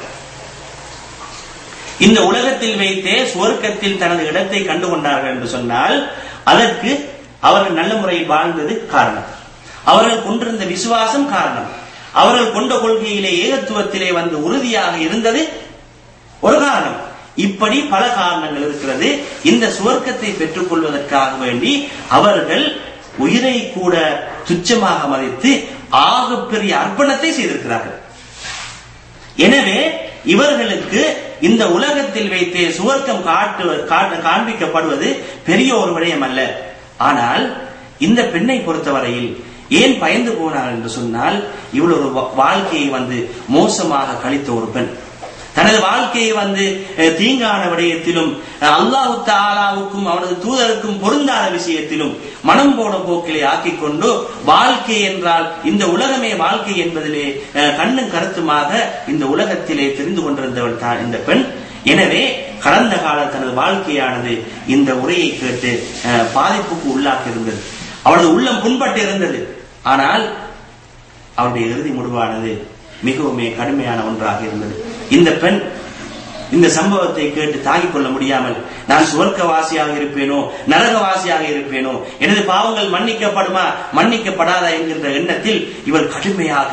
இந்த உலகத்தில் வைத்தே சுவர்க்கத்தில் தனது இடத்தை கண்டுகொண்டார்கள் என்று சொன்னால் அதற்கு அவர்கள் நல்ல முறையில் வாழ்ந்தது காரணம், அவர்கள் கொண்டிருந்த விசுவாசம் காரணம், அவர்கள் கொண்ட கொள்கையிலே ஏகத்துவத்திலே வந்து உறுதியாக இருந்தது ஒரு காரணம். இப்படி பல காரணங்கள் இருக்கிறது. இந்த சுவர்க்கத்தை பெற்றுக் கொள்வதற்காக வேண்டி அவர்கள் உயிரை கூட துச்சமாக மதித்து ஆகப்பெரிய அர்ப்பணத்தை செய்திருக்கிறார்கள். எனவே இவர்களுக்கு இந்த உலகத்தில் வைத்தே சுவர்க்கம் காட்டு காண்பிக்கப்படுவது பெரிய ஒரு விடயம் அல்ல. ஆனால் இந்த பெண்ணை பொறுத்தவரையில் ஏன் பயந்து போனார் என்று சொன்னால், இவ்வளவு வாழ்க்கையை வந்து மோசமாக கழித்த ஒரு பெண், தனது வாழ்க்கையை வந்து தீங்கான விடயத்திலும் அல்லாஹ் தஆலாவுக்கும் அவனது தூதருக்கும் பொருந்தாத விஷயத்திலும் மனம் போன போக்கிலே ஆக்கிக் கொண்டு வாழ்க்கை என்றால் இந்த உலகமே வாழ்க்கை என்பதிலே கண்ணும் கருத்துமாக இந்த உலகத்திலே தெரிந்து கொண்டிருந்தவள் தான் இந்த பெண். எனவே கடந்த கால தனது வாழ்க்கையானது இந்த உரையை கேட்டு பாதிப்புக்கு உள்ளாக்கி இருந்தது. அவளது உள்ளம் புண்பட்டு இருந்தது. ஆனால் அவருடைய இறுதி முடிவானது மிகவும் கடுமையான ஒன்றாக இருந்தது. இந்த பெண் இந்த சம்பவத்தை கேட்டு தாங்கிக் கொள்ள முடியாமல், நான் சுவர்க்கவாசியாக இருப்பேனோ நரகவாசியாக இருப்பேனோ, எனது பாவங்கள் மன்னிக்கப்படுமா மன்னிக்கப்படாதா என்கின்ற எண்ணத்தில் இவள் கடுமையாக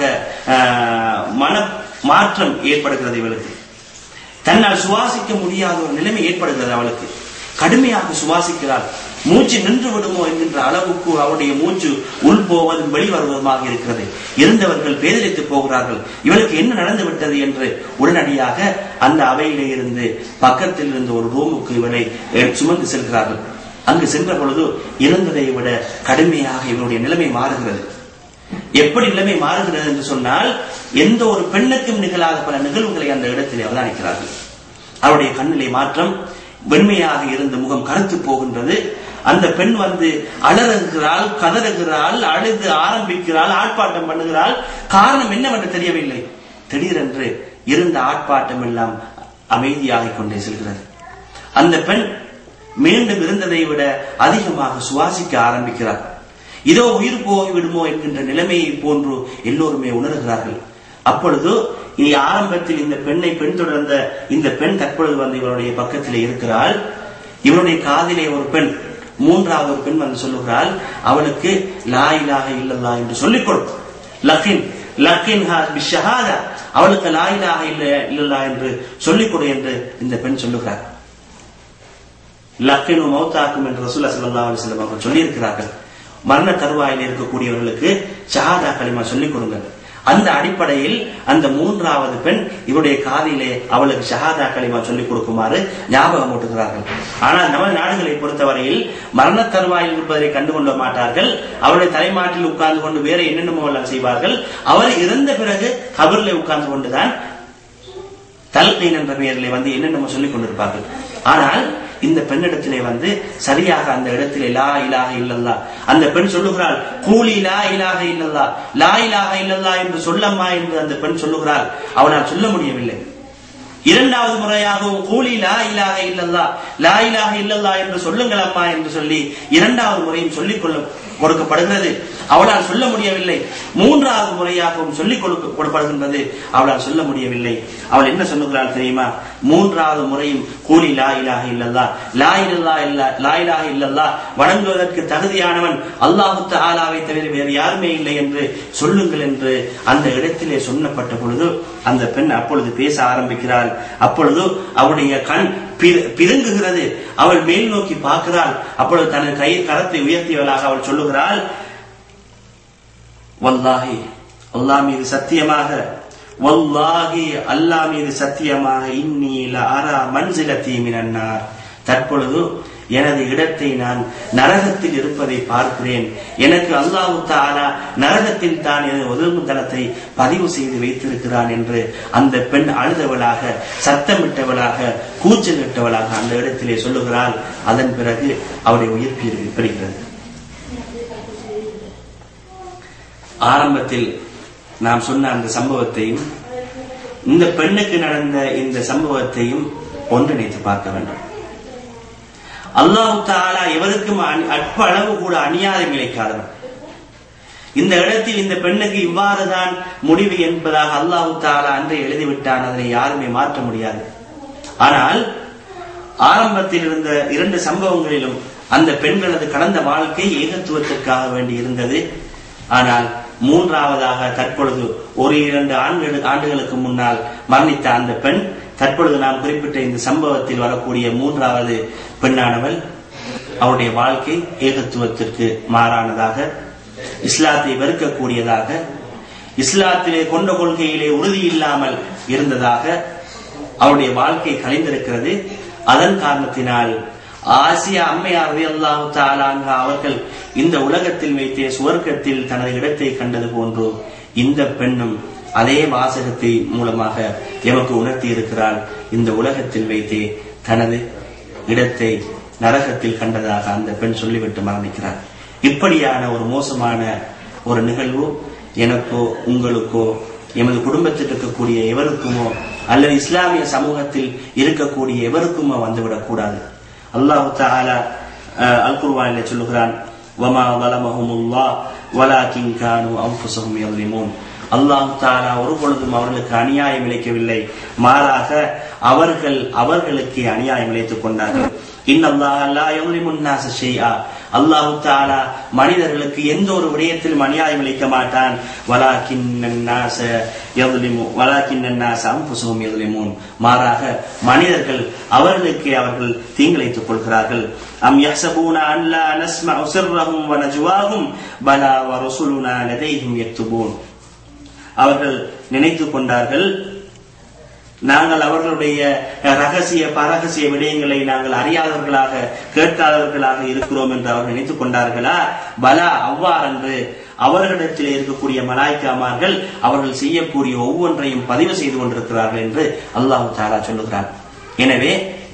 மன மாற்றம் ஏற்படுகிறது. இவளுக்கு தன்னால் சுவாசிக்க முடியாத ஒரு நிலைமை ஏற்படுகிறது. அவளுக்கு கடுமையாக சுவாசிக்கிறாள். மூச்சு நின்று விடுமோ என்கின்ற அளவுக்கு அவருடைய மூச்சு உள் போவதும் வெளிவருவதுமாக இருக்கிறது. இருந்தவர்கள் பேதலித்து போகிறார்கள். இவளுக்கு என்ன நடந்து விட்டது என்று உடனடியாக அந்த அவையிலே இருந்து பக்கத்தில் இருந்த ஒரு ரூமுக்கு இவரை சுமந்து செல்கிறார்கள். அங்கு சென்ற பொழுது இருந்ததை விட கடுமையாக இவருடைய நிலைமை மாறுகிறது. எப்படி நிலைமை மாறுகிறது என்று சொன்னால், எந்த ஒரு பெண்ணுக்கும் நிகழாத பல நிகழ்வுகளை அந்த இடத்திலே அவதானிக்கிறார்கள். அவருடைய கண்ணிலே மாற்றம், வெண்மையாக இருந்த முகம் கருத்து போகின்றது. அந்த பெண் வந்து அலறுகிறாள், கதறுகிறாள், அழுது ஆரம்பிக்கிறாள், ஆர்ப்பாட்டம் பண்ணுகிறாள். காரணம் என்னவென்று தெரியவில்லை. திடீரென்று இருந்த ஆர்ப்பாட்டம் எல்லாம் அமைதியாகிக் கொண்டே செல்கிறது. அந்த பெண் மீண்டும் இருந்ததை விட அதிகமாக சுவாசிக்க ஆரம்பிக்கிறார். இதோ உயிர் போய்விடுமோ என்கின்ற நிலைமையை போன்று எல்லோருமே உணர்கிறார்கள். அப்பொழுது ஆரம்பத்தில் இந்த பெண்ணை பெண் தொடர்ந்த இந்த பெண் தற்பொழுது வந்து இவருடைய பக்கத்திலே இருக்கிறாள். இவருடைய காதிலே ஒரு பெண், மூன்றாவது ஒரு பெண் வந்து சொல்லுகிறாள், அவளுக்கு லா இலாஹ இல்லல்லாஹ் என்று சொல்லிக் கொடு, லக்கின் லக்கின் பிஷஹாதா, அவளுக்கு லா இலாஹ இல்லல்லாஹ் என்று சொல்லிக் கொடு என்று இந்த பெண் சொல்லுகிறார். லக்கினு மௌத்தாக்கும் என்று ரசூலுல்லாஹி ஸல்லல்லாஹு அலைஹி வஸல்லம் அவர்கள் சொல்லி இருக்கிறார்கள். மரண தருவாயில் இருக்கக்கூடியவர்களுக்கு ஷஹாதா கலிமா சொல்லிக் கொடுங்கள். அந்த அடிப்படையில் அந்த மூன்றாவது பெண் இவருடைய காதிலே அவளுக்கு ஷஹாதா கலிமா சொல்லிக் கொடுக்குமாறு ஞாபகம் ஊட்டுகிறார்கள். ஆனால் நமது நாடுகளை பொறுத்தவரையில் மரண தருவாயில் இருப்பதை கண்டுகொள்ள மாட்டார்கள். அவருடைய தலைமாட்டில் உட்கார்ந்து கொண்டு வேற என்னென்னமோ எல்லாம் செய்வார்கள். அவர் இறந்த பிறகு கபரிலே உட்கார்ந்து கொண்டுதான் தல்கீன் என்ற பெயரிலே வந்து என்னென்னமோ சொல்லிக் கொண்டிருப்பார்கள். ஆனால் இந்த பெண்ணிடத்திலே வந்து சரியாக அந்த இடத்திலே லா இலாஹ இல்லல்லாஹ், அந்த பெண் சொல்லுகிறாள், கூலி லா இலாஹ இல்லல்லாஹ், லா இலாஹ இல்லல்லாஹ் என்று சொல்லம்மா என்று அந்த பெண் சொல்லுகிறாள். அவனால் சொல்ல முடியவில்லை. இரண்டாவது முறையாகவும் கூலி லா இலாஹ இல்லல்லாஹ், லா இலாஹ இல்லல்லாஹ் என்று சொல்லுங்கள் அம்மா என்று சொல்லி இரண்டாவது முறையும் சொல்லிக் கொள்ள கொடுக்கப்படுகிறது. அவளால் சொல்ல முடியவில்லை. மூன்றாவது முறையாகவும் சொல்லிக் கொடுக்கப்படுகின்றது. அவளால் சொல்ல முடியவில்லை. அவள் என்ன சொல்லுகிறாள் தெரியுமா? மூன்றாவது முறையும் கூலி லா இலாஹ இல்லல்லாஹ், லா இலாஹ இல்லல்லாஹ், லா இலாஹ இல்லல்லாஹ், வணங்குவதற்கு தகுதியானவன் அல்லாஹ் தஆலாவை தவிர வேறு யாருமே இல்லை என்று சொல்லுங்கள் என்று அந்த இடத்திலே சொன்னப்பட்ட பொழுது அந்த பெண் அப்பொழுது பேச ஆரம்பிக்கிறாள். அப்பொழுது அவருடைய கண் பிதுங்குகிறது. அவள் மேல் நோக்கி பார்க்கிறாள். அப்பொழுது தனது கை கரத்தை உயர்த்தியவளாக அவள் சொல்லுகிறாள், வல்லாஹி அல்லாஹ் மீது சத்தியமாக, வல்லாஹி அல்லாஹ் மீது சத்தியமாக, இன்னி லஅரா மன்சிலதி மினன் நார், தற்பொழுது எனது இடத்தை நான் நரகத்தில் இருப்பதை பார்க்கிறேன். எனக்கு அல்லாஹ் தஆலா நரகத்தில் தான் எனது ஒதுங்குதளத்தை பதிவு செய்து வைத்திருக்கிறான் என்று அந்த பெண் அழுதவளாக, சத்தமிட்டவளாக, கூச்சலிட்டவளாக அந்த இடத்திலே சொல்லுகிறாள். அதன் பிறகு அவருடைய உயிர் பிரிகிறது. ஆரம்பத்தில் நாம் சொன்ன அந்த சம்பவத்தையும் இந்த பெண்ணுக்கு நடந்த இந்த சம்பவத்தையும் ஒன்றிணைத்து பார்க்க வேண்டும். அல்லாஹ் தஆலா எவருக்கும் அற்ப அளவு கூட அநியாயம் இழைக்காதவன். இந்த இடத்தில் இந்த பெண்ணுக்கு இவ்வாறுதான் முடிவு என்பதாக அல்லாஹ் தஆலா அன்றே எழுதிவிட்டான். அதனை யாருமே மாற்ற முடியாது. ஆனால் ஆரம்பத்தில் இருந்த இரண்டு சம்பவங்களிலும் அந்த பெண்களது கடந்த வாழ்க்கை ஏகத்துவத்திற்காக வேண்டி இருந்தது. ஆனால் மூன்றாவதாக தற்பொழுது ஒரு இரண்டு ஆண்டு ஆண்டுகளுக்கு முன்னால் மரணித்த அந்த பெண், தற்பொழுது நாம் குறிப்பிட்ட இந்த சம்பவத்தில் வரக்கூடிய மூன்றாவது பெண்ணானவள், அவருடைய வாழ்க்கை ஏகத்துவத்திற்கு மாறானதாக, இஸ்லாத்தை வெறுக்கக்கூடியதாக, இஸ்லாத்திலே கொண்ட கொள்கையிலே உறுதி இல்லாமல் இருந்ததாக அவருடைய வாழ்க்கை கலைந்திருக்கிறது. அதன் காரணத்தினால் ஆசியா அம்மையார் ரலியல்லாஹு தஆலா அன்ஹா அவர்கள் இந்த உலகத்தில் வைத்தே சுவர்க்கத்தில் தனது இடத்தை கண்டது போன்று இந்த பெண்ணும் அதே வாசகத்தை மூலமாக எமக்கு உணர்த்தி இருக்கிறாள். இந்த உலகத்தில் வைத்தே தனது இடத்தை நரகத்தில் கண்டதாக அந்த பெண் சொல்லிவிட்டு மரணிக்கிறார். இப்படியான ஒரு மோசமான ஒரு நிகழ்வு எனக்கோ உங்களுக்கோ எமது குடும்பத்தில் இருக்கக்கூடிய எவருக்குமோ அல்லது இஸ்லாமிய சமூகத்தில் இருக்கக்கூடிய எவருக்குமோ வந்துவிடக் கூடாது. அல்லாஹ் தஆலா அல் குர்ஆனிலே சொல்லுகிறான், வமா ظلمهم الله வலாகின் கானூ அன்ஃபுஸஹும் யظ்லிமூன். அல்லாஹ் தஆலா ஒரு பொழுதும் அவர்களுக்கு அநியாயம் இழைக்கவில்லை, மாறாக அவர்கள் அவர்களுக்கு அநியாயம் இழைத்துக் கொண்டார்கள். இன்னல்லாஹ லா யظ்லிமுன் நாஸ ஷைஆ, அல்லாஹ் தஆலா மனிதர்களுக்கு எந்த ஒரு விடயத்திலும் அநியாயம் இழைக்க மாட்டான். வலாகின்னன் நாஸ யظ்லிமு வலாகின்னன் நாஸ அன்ஃபுஸஹும் யظ்லிமூன், மாறாக மனிதர்கள் அவர்களுக்கு அவர்கள் தீங்கிழைத்துக் கொள்கிறார்கள். அம் யஹ்ஸபூன அன் லா நஸ்மஉ சிர்ரஹும் வ நஜ்வாஹும் பலா வ ருசுலுனா லதைஹிம் யக்துபூன். அவர்கள் நினைத்துக் கொண்டார்கள், நாங்கள் அவர்களுடைய ரகசிய பரகசிய விடயங்களை நாங்கள் அறியாதவர்களாக கேட்காதவர்களாக இருக்கிறோம் என்று அவர்கள் நினைத்துக் கொண்டார்களா? பலா, அவ்வாறென்று அவர்களிடத்தில் இருக்கக்கூடிய மலாய்க்காமார்கள் அவர்கள் செய்யக்கூடிய ஒவ்வொன்றையும் பதிவு செய்து கொண்டிருக்கிறார்கள் என்று அல்லாஹ் தஆலா சொல்லுகிறார். எனவே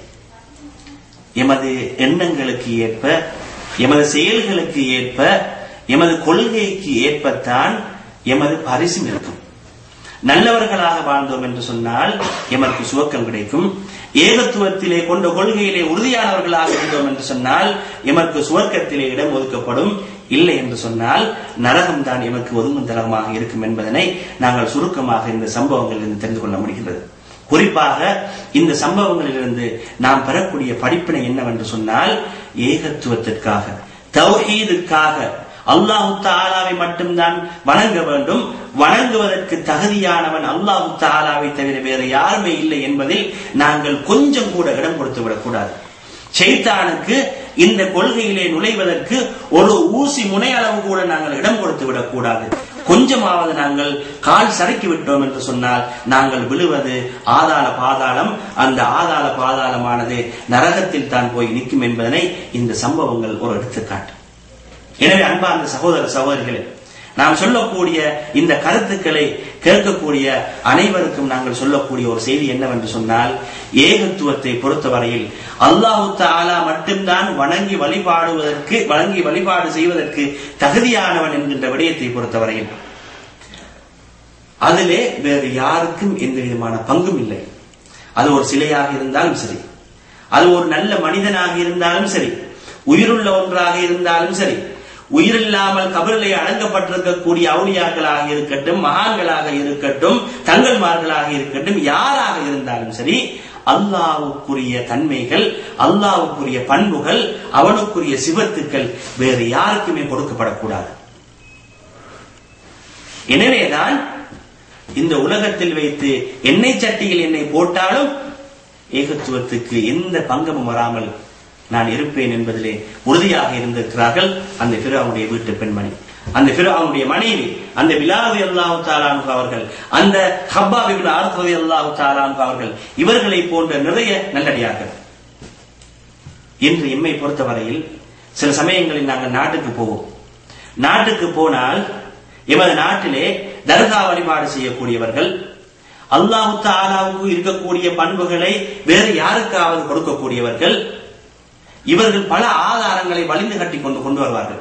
எமது எண்ணங்களுக்கு ஏற்ப, எமது செயல்களுக்கு ஏற்ப, எமது கொள்கைக்கு ஏற்பத்தான் எமது பரிசும் இருக்கும். நல்லவர்களாக வாழ்ந்தோம் என்று சொன்னால் எமக்கு சுவக்கம் கிடைக்கும். ஏகத்துவத்திலே கொண்ட கொள்கையிலே உறுதியானவர்களாக இருந்தோம் என்று சொன்னால் எமக்கு சுவர்க்கத்திலே இடம் ஒதுக்கப்படும். இல்லை என்று சொன்னால் நரகம்தான் எமக்கு ஒதுங்கும் தரமாக இருக்கும் என்பதனை நாங்கள் சுருக்கமாக இந்த சம்பவங்களிலிருந்து தெரிந்து கொள்ள முடிகின்றது. குறிப்பாக இந்த சம்பவங்களிலிருந்து நாம் பெறக்கூடிய படிப்பினை என்னவென்று சொன்னால், ஏகத்துவத்திற்காக, தௌஹீதுக்காக அல்லாஹு தஆலாவை மட்டும்தான் வணங்க வேண்டும். வணங்குவதற்கு தகுதியானவன் அல்லாஹு தஆலாவை தவிர வேறு யாருமே இல்லை என்பதில் நாங்கள் கொஞ்சம் கூட இடம் கொடுத்து விடக்கூடாது. ஷைத்தானுக்கு இந்த கொள்கையிலே நுழைவதற்கு ஒரு ஊசி முனை அளவு கூட நாங்கள் இடம் கொடுத்து விடக்கூடாது. கொஞ்சமாவது நாங்கள் கால் சறுக்கி விட்டோம் என்று சொன்னால் நாங்கள் விழுவது ஆதாள பாதாளம். அந்த ஆதாள பாதாளமானது நரகத்தில் தான் போய் நிற்கும் என்பதனை இந்த சம்பவங்கள் ஒரு எடுத்துக்காட்டு. எனவே அன்பார்ந்த சகோதர சகோதரிகளே, நாம் சொல்லக்கூடிய இந்த கருத்துக்களை கேட்கக்கூடிய அனைவருக்கும் நாங்கள் சொல்லக்கூடிய ஒரு செய்தி என்னவென்று சொன்னால், ஏகத்துவத்தை பொறுத்தவரையில் அல்லாஹு தஆலா மட்டும்தான் வணங்கி வழிபாடுவதற்கு வணங்கி வழிபாடு செய்வதற்கு தகுதியானவன் என்கின்ற விடயத்தை பொறுத்தவரையில் அதிலே வேறு யாருக்கும் எந்த விதமான பங்கும் இல்லை. அது ஒரு சிலையாக இருந்தாலும் சரி, அது ஒரு நல்ல மனிதனாக இருந்தாலும் சரி, உயிருள்ள ஒன்றாக இருந்தாலும் சரி, உயிரில்லாமல் கபரிலே அடங்கப்பட்டிருக்கக்கூடிய அவுலியாக்களாக இருக்கட்டும், மகான்களாக இருக்கட்டும், தங்கள்மார்களாக இருக்கட்டும், யாராக இருந்தாலும் சரி, அல்லாஹ்வுக்குரிய தன்மைகள், அல்லாஹ்வுக்குரிய பண்புகள், அவனுக்குரிய சிவத்துக்கள் வேறு யாருக்குமே கொடுக்கப்படக்கூடாது. எனவேதான் இந்த உலகத்தில் வைத்து எண்ணெய் சட்டியில் எண்ணெய் போட்டாலும் ஏகத்துவத்துக்கு எந்த பங்கமும் வராமல் நான் இருப்பேன் என்பதிலே உறுதியாக இருந்திருக்கிறார்கள் அந்த ஃபிரௌனுடைய வீட்டு பெண்மணி, அந்த ஃபிரௌனுடைய மனைவி, அந்த பிலால் ரலியல்லாஹு தஆலா அன்ஹு அவர்கள், அந்த ஹப்பாப் இப்னு அர்த் ரலியல்லாஹு தஆலா அன்ஹு அவர்கள், இவர்களை போன்ற நிறைய நல்லடியார்கள். இன்று எம்மை பொறுத்தவரையில் சில சமயங்களில் நாங்கள் நாட்டுக்கு போவோம். நாட்டுக்கு போனால் எமது நாட்டிலே தர்கா வழிபாடு செய்யக்கூடியவர்கள், அல்லாஹ் தஆலாவுக்கு இருக்கக்கூடிய பண்புகளை வேறு யாருக்காவது கொடுக்கக்கூடியவர்கள், இவர்கள் பல ஆதாரங்களை வலிந்து கட்டி கொண்டு கொண்டு வருவார்கள்.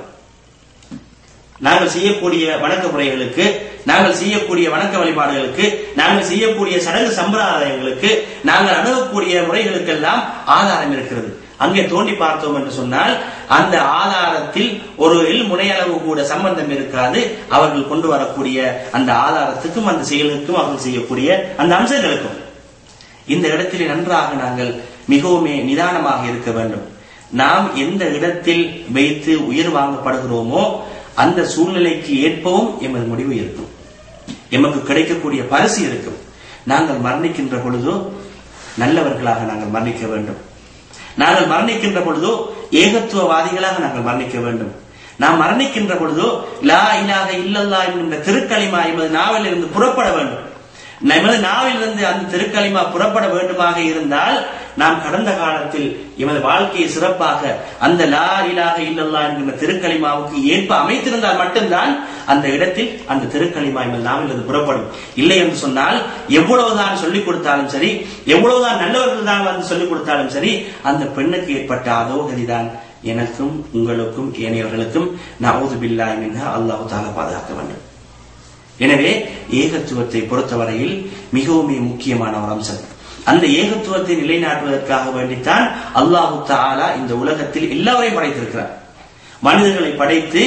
நாங்கள் செய்யக்கூடிய வணக்க முறைகளுக்கு, நாங்கள் செய்யக்கூடிய வணக்க வழிபாடுகளுக்கு, நாங்கள் செய்யக்கூடிய சடங்கு சம்பிரதாயங்களுக்கு, நாங்கள் அணுகக்கூடிய முறைகளுக்கெல்லாம் ஆதாரம் இருக்கிறது. அங்கே தோண்டி பார்த்தோம் என்று சொன்னால் அந்த ஆதாரத்தில் ஒரு எல் முனையளவு கூட சம்பந்தம் இருக்காது. அவர்கள் கொண்டு வரக்கூடிய அந்த ஆதாரத்துக்கும் அந்த செயலுக்கும் அவர்கள் செய்யக்கூடிய அந்த அம்சங்களுக்கும். இந்த இடத்திலே நன்றாக நாங்கள் மிகவும் நிதானமாக இருக்க வேண்டும். நாம் எந்த இடத்தில் வைத்து உயிர் வாங்கப்படுகிறோமோ அந்த சூழ்நிலைக்கு ஏற்பவும் எமது முடிவு இருக்கும், எமக்கு கிடைக்கக்கூடிய பரிசு இருக்கும். நாங்கள் மரணிக்கின்ற பொழுதோ நல்லவர்களாக நாங்கள் மரணிக்க வேண்டும். நாங்கள் மரணிக்கின்ற பொழுதோ ஏகத்துவவாதிகளாக நாங்கள் மரணிக்க வேண்டும். நாம் மரணிக்கின்ற பொழுதோ லா இலாஹ இல்லல்லாஹ் என்கின்ற திருக்கலிமா எமது நாவில் இருந்து புறப்பட வேண்டும். எமது நாவிலிருந்து அந்த திருக்கலிமா புறப்பட வேண்டுமாக இருந்தால் நாம் கடந்த காலத்தில் எமது வாழ்க்கையை சிறப்பாக அந்த லா இலாஹ இல்லல்லாஹ் என்கின்ற திருக்கலிமாவுக்கு ஏற்ப அமைத்திருந்தால் மட்டும்தான் அந்த இடத்தில் அந்த திருக்கலிமா எமது நாவிலிருந்து புறப்படும். இல்லை என்று சொன்னால் எவ்வளவுதான் சொல்லிக் கொடுத்தாலும் சரி, எவ்வளவுதான் நல்லவர்கள் தான் வந்து சொல்லிக் கொடுத்தாலும் சரி, அந்த பெண்ணுக்கு ஏற்பட்ட அதோகதிதான் எனக்கும் உங்களுக்கும் ஏனையவர்களுக்கும் நஊது பில்லாஹி மின்ஹா அல்லாஹ் தஆலா பாதுகாக்க வேண்டும். எனவே ஏகத்துவத்தை பொறுத்தவரையில் மிகவும் முக்கியமான ஒரு அம்சம். அந்த ஏகத்துவத்தை நிலைநாட்டுவதற்காக வேண்டித்தான் அல்லாஹு தஆலா இந்த உலகத்தில் எல்லாரையும் படைத்திருக்கிறார். மனிதர்களை படைத்து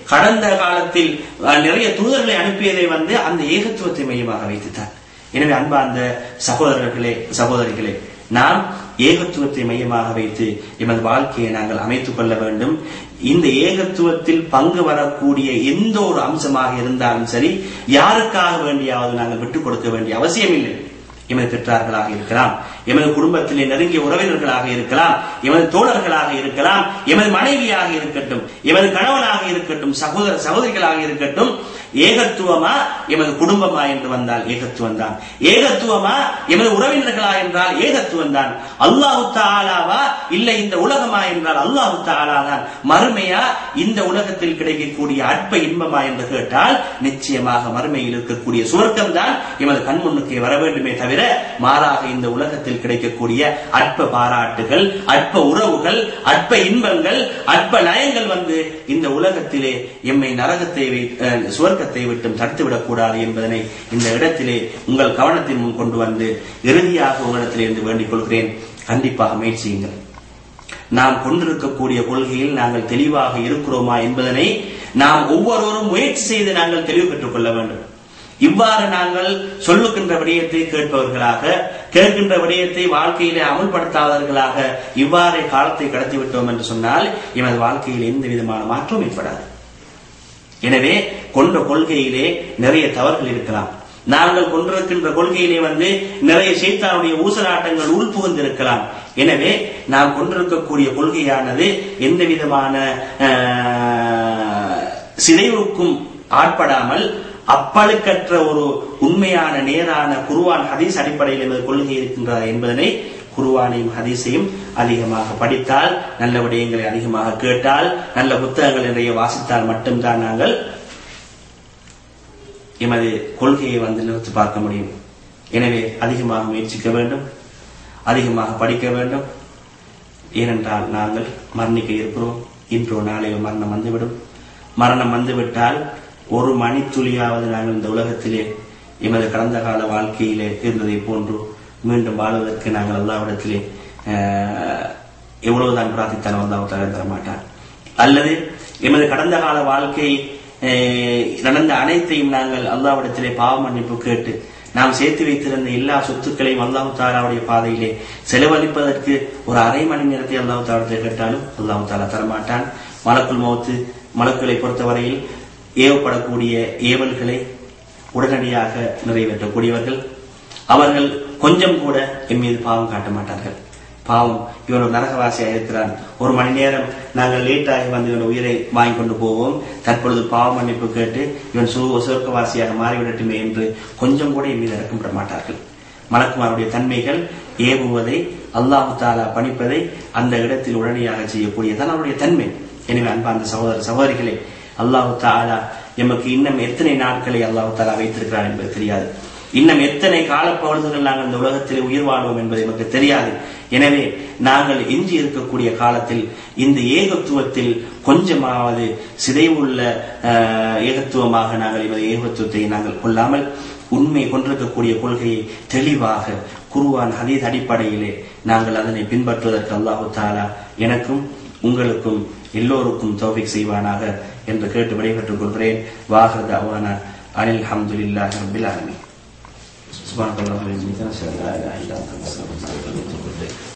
கடந்த காலத்தில் நிறைய தூதர்களை அனுப்பியதை வந்து அந்த ஏகத்துவத்தை மையமாக வைத்துத்தான். எனவே அன்பார்ந்த சகோதரர்களே சகோதரிகளே, நாம் ஏகத்துவத்தை மையமாக வைத்து எமது வாழ்க்கையை நாங்கள் அமைத்துக் கொள்ள வேண்டும். இந்த ஏகத்துவத்தில் பங்கு வரக்கூடிய எந்த ஒரு அம்சமாக இருந்தாலும் சரி, யாருக்காக வேண்டியாவது நாங்கள் விட்டுக் கொடுக்க வேண்டிய அவசியம் இல்லை. எமது பெற்றார்களாக இருக்கலாம், எமது குடும்பத்திலே நெருங்கிய உறவினர்களாக இருக்கலாம், எமது தோழர்களாக இருக்கலாம், எமது மனைவியாக இருக்கட்டும், எமது கணவனாக இருக்கட்டும், சகோதர சகோதரிகளாக இருக்கட்டும். ஏகத்துவமா எமது குடும்பமா என்று வந்தால் ஏகத்துவம் தான். ஏகத்துவமா எமது உறவினர்களா என்றால் ஏகத்துவம் தான். அல்லாஹு தஆலாவா இல்லை இந்த உலகமா என்றால் அல்லாஹு தஆலா தான். மறுமையா இந்த உலகத்தில் கிடைக்கக்கூடிய அற்ப இன்பமா என்று கேட்டால் நிச்சயமாக மறுமையில் இருக்கக்கூடிய சுவர்க்கம் தான் எமது கண் முன்னுக்கே வர வேண்டுமே தவிர மாறாக இந்த உலகத்தில் கிடைக்கக்கூடிய அற்ப பாராட்டுகள், அற்ப உறவுகள், அற்ப இன்பங்கள், அற்ப நயங்கள் வந்து இந்த உலகத்திலே எம்மை நரகத்தை சுவர்க்கத்தை விட்டு தடுத்துவிடக் கூடாது என்பதனை இந்த இடத்திலே உங்கள் கவனத்தின் முன் கொண்டு வந்து இறுதியாக உங்களிடத்திலே இருந்து வேண்டிக் கொள்கிறேன். கண்டிப்பாக முயற்சியுங்கள். நாம் கொண்டிருக்கக்கூடிய கொள்கையில் நாங்கள் தெளிவாக இருக்கிறோமா என்பதனை நாம் ஒவ்வொருவரும் முயற்சி செய்து நாங்கள் தெளிவு பெற்றுக் கொள்ள வேண்டும். இவ்வாறு நாங்கள் சொல்லுகின்ற விடயத்தை கேட்பவர்களாக, கேட்கின்ற விடயத்தை வாழ்க்கையிலே அமுல்படுத்தாதவர்களாக இவ்வாறே காலத்தை கடத்திவிட்டோம் என்று சொன்னால் எமது வாழ்க்கையில் எந்த விதமான மாற்றம் ஏற்படாது. எனவே கொண்ட கொள்கையிலே நிறைய தவறுகள் இருக்கலாம். நாங்கள் கொண்டிருக்கின்ற கொள்கையிலே வந்து நிறைய சைத்தானுடைய ஊசலாட்டங்கள் உள்புகுந்திருக்கலாம். எனவே நாம் கொண்டிருக்கக்கூடிய கொள்கையானது எந்த விதமான சிதைவுக்கும் ஆட்படாமல் அப்பழுக்கற்ற ஒரு உண்மையான நேரான குர்ஆன் ஹதீஸ் அடிப்படையில் எமது கொள்கை இருக்கின்றதா என்பதனை குர்ஆனையும் ஹதீஸையும் அதிகமாக படித்தால், நல்ல விடயங்களை அதிகமாக கேட்டால், நல்ல புத்தகங்கள் நிறைய வாசித்தால் மட்டும்தான் நாங்கள் எமது கொள்கையை வந்து நிறுத்தி பார்க்க முடியும். எனவே அதிகமாக முயற்சிக்க வேண்டும், அதிகமாக படிக்க வேண்டும். ஏனென்றால் நாங்கள் மரணிக்க இருக்கிறோம். இன்றோ நாளையோ மரணம் வந்துவிடும். மரணம் வந்துவிட்டால் ஒரு மணித்துளியாவது நாங்கள் இந்த உலகத்திலே எமது கடந்த கால வாழ்க்கையிலே இருந்ததை போன்று மீண்டும் வாழ்வதற்கு நாங்கள் அல்லாஹ்விடத்திலே எவ்வளவுதான் பிரார்த்தித்தாலும் அல்லாஹ் தர மாட்டார். அல்லது எமது கடந்த கால வாழ்க்கை நடந்த அனைத்தையும் நாங்கள் அல்லாஹ்விடத்திலே பாவ மன்னிப்பு கேட்டு நாம் சேர்த்து வைத்திருந்த எல்லா சொத்துக்களையும் அல்லாஹ் தஆலாவுடைய பாதையிலே செலவழிப்பதற்கு ஒரு அரை மணி நேரத்தை அல்லாஹ் தஆலா கேட்டாலும் அல்லாஹ் தஆலா தரமாட்டான். மலக்குல் மௌத் மலக்குகளை பொறுத்தவரையில் ஏவப்படக்கூடிய ஏவல்களை உடனடியாக நிறைவேற்றக்கூடியவர்கள். அவர்கள் கொஞ்சம் கூட என் மீது பாவம் காட்ட மாட்டார்கள். பாவம், இவன் ஒரு நரகவாசியாக இருக்கிறான், ஒரு மணி நேரம் நாங்கள் லேட்டாகி வந்து இவன் உயிரை வாங்கி கொண்டு போவோம், தற்பொழுது பாவ மன்னிப்பு கேட்டு இவன் சுவர்க்கவாசியாக மாறிவிடட்டுமே என்று கொஞ்சம் கூட என் மீது இறக்கப்பட மாட்டார்கள். மலக்குமாருடைய தன்மைகள் ஏவுவதை, அல்லாஹு தஆலா பணிப்பதை அந்த இடத்தில் உடனடியாக செய்யக்கூடியதான் அவருடைய தன்மை. எனவே அன்பார்ந்த சகோதர சகோதரிகளே, அல்லாஹு தஆலா எமக்கு இன்னும் எத்தனை நாட்களை அல்லாஹு தஆலா வைத்திருக்கிறார் என்பது தெரியாது. இன்னும் எத்தனை காலப்பொழுதுகள் நாங்கள் இந்த உலகத்திலே உயிர் வாழ்வோம் என்பது நமக்கு தெரியாது. எனவே நாங்கள் எஞ்சி இருக்கக்கூடிய காலத்தில் இந்த ஏகத்துவத்தில் கொஞ்சமாவது சிதைவுள்ள ஏகத்துவமாக நாங்கள் இந்த ஏகத்துவத்தை நாங்கள் கொள்ளாமல் உண்மை கொண்டிருக்கக்கூடிய கொள்கையை தெளிவாக குர்ஆன் ஹதீஸ் அடிப்படையிலே நாங்கள் அதனை பின்பற்றுவதற்கு அல்லாஹு தஆலா எனக்கும் உங்களுக்கும் எல்லோருக்கும் தௌஃபீக் செய்வானாக என்று கேட்டு விடைபெற்றுக் கொள்கிறேன். வாஹிர் தஅவானா அனில் ஹம்துலில்லாஹி ரப்பில் ஆலமீன். சுப்ஹானல்லாஹி வ பிஹம்திஹி.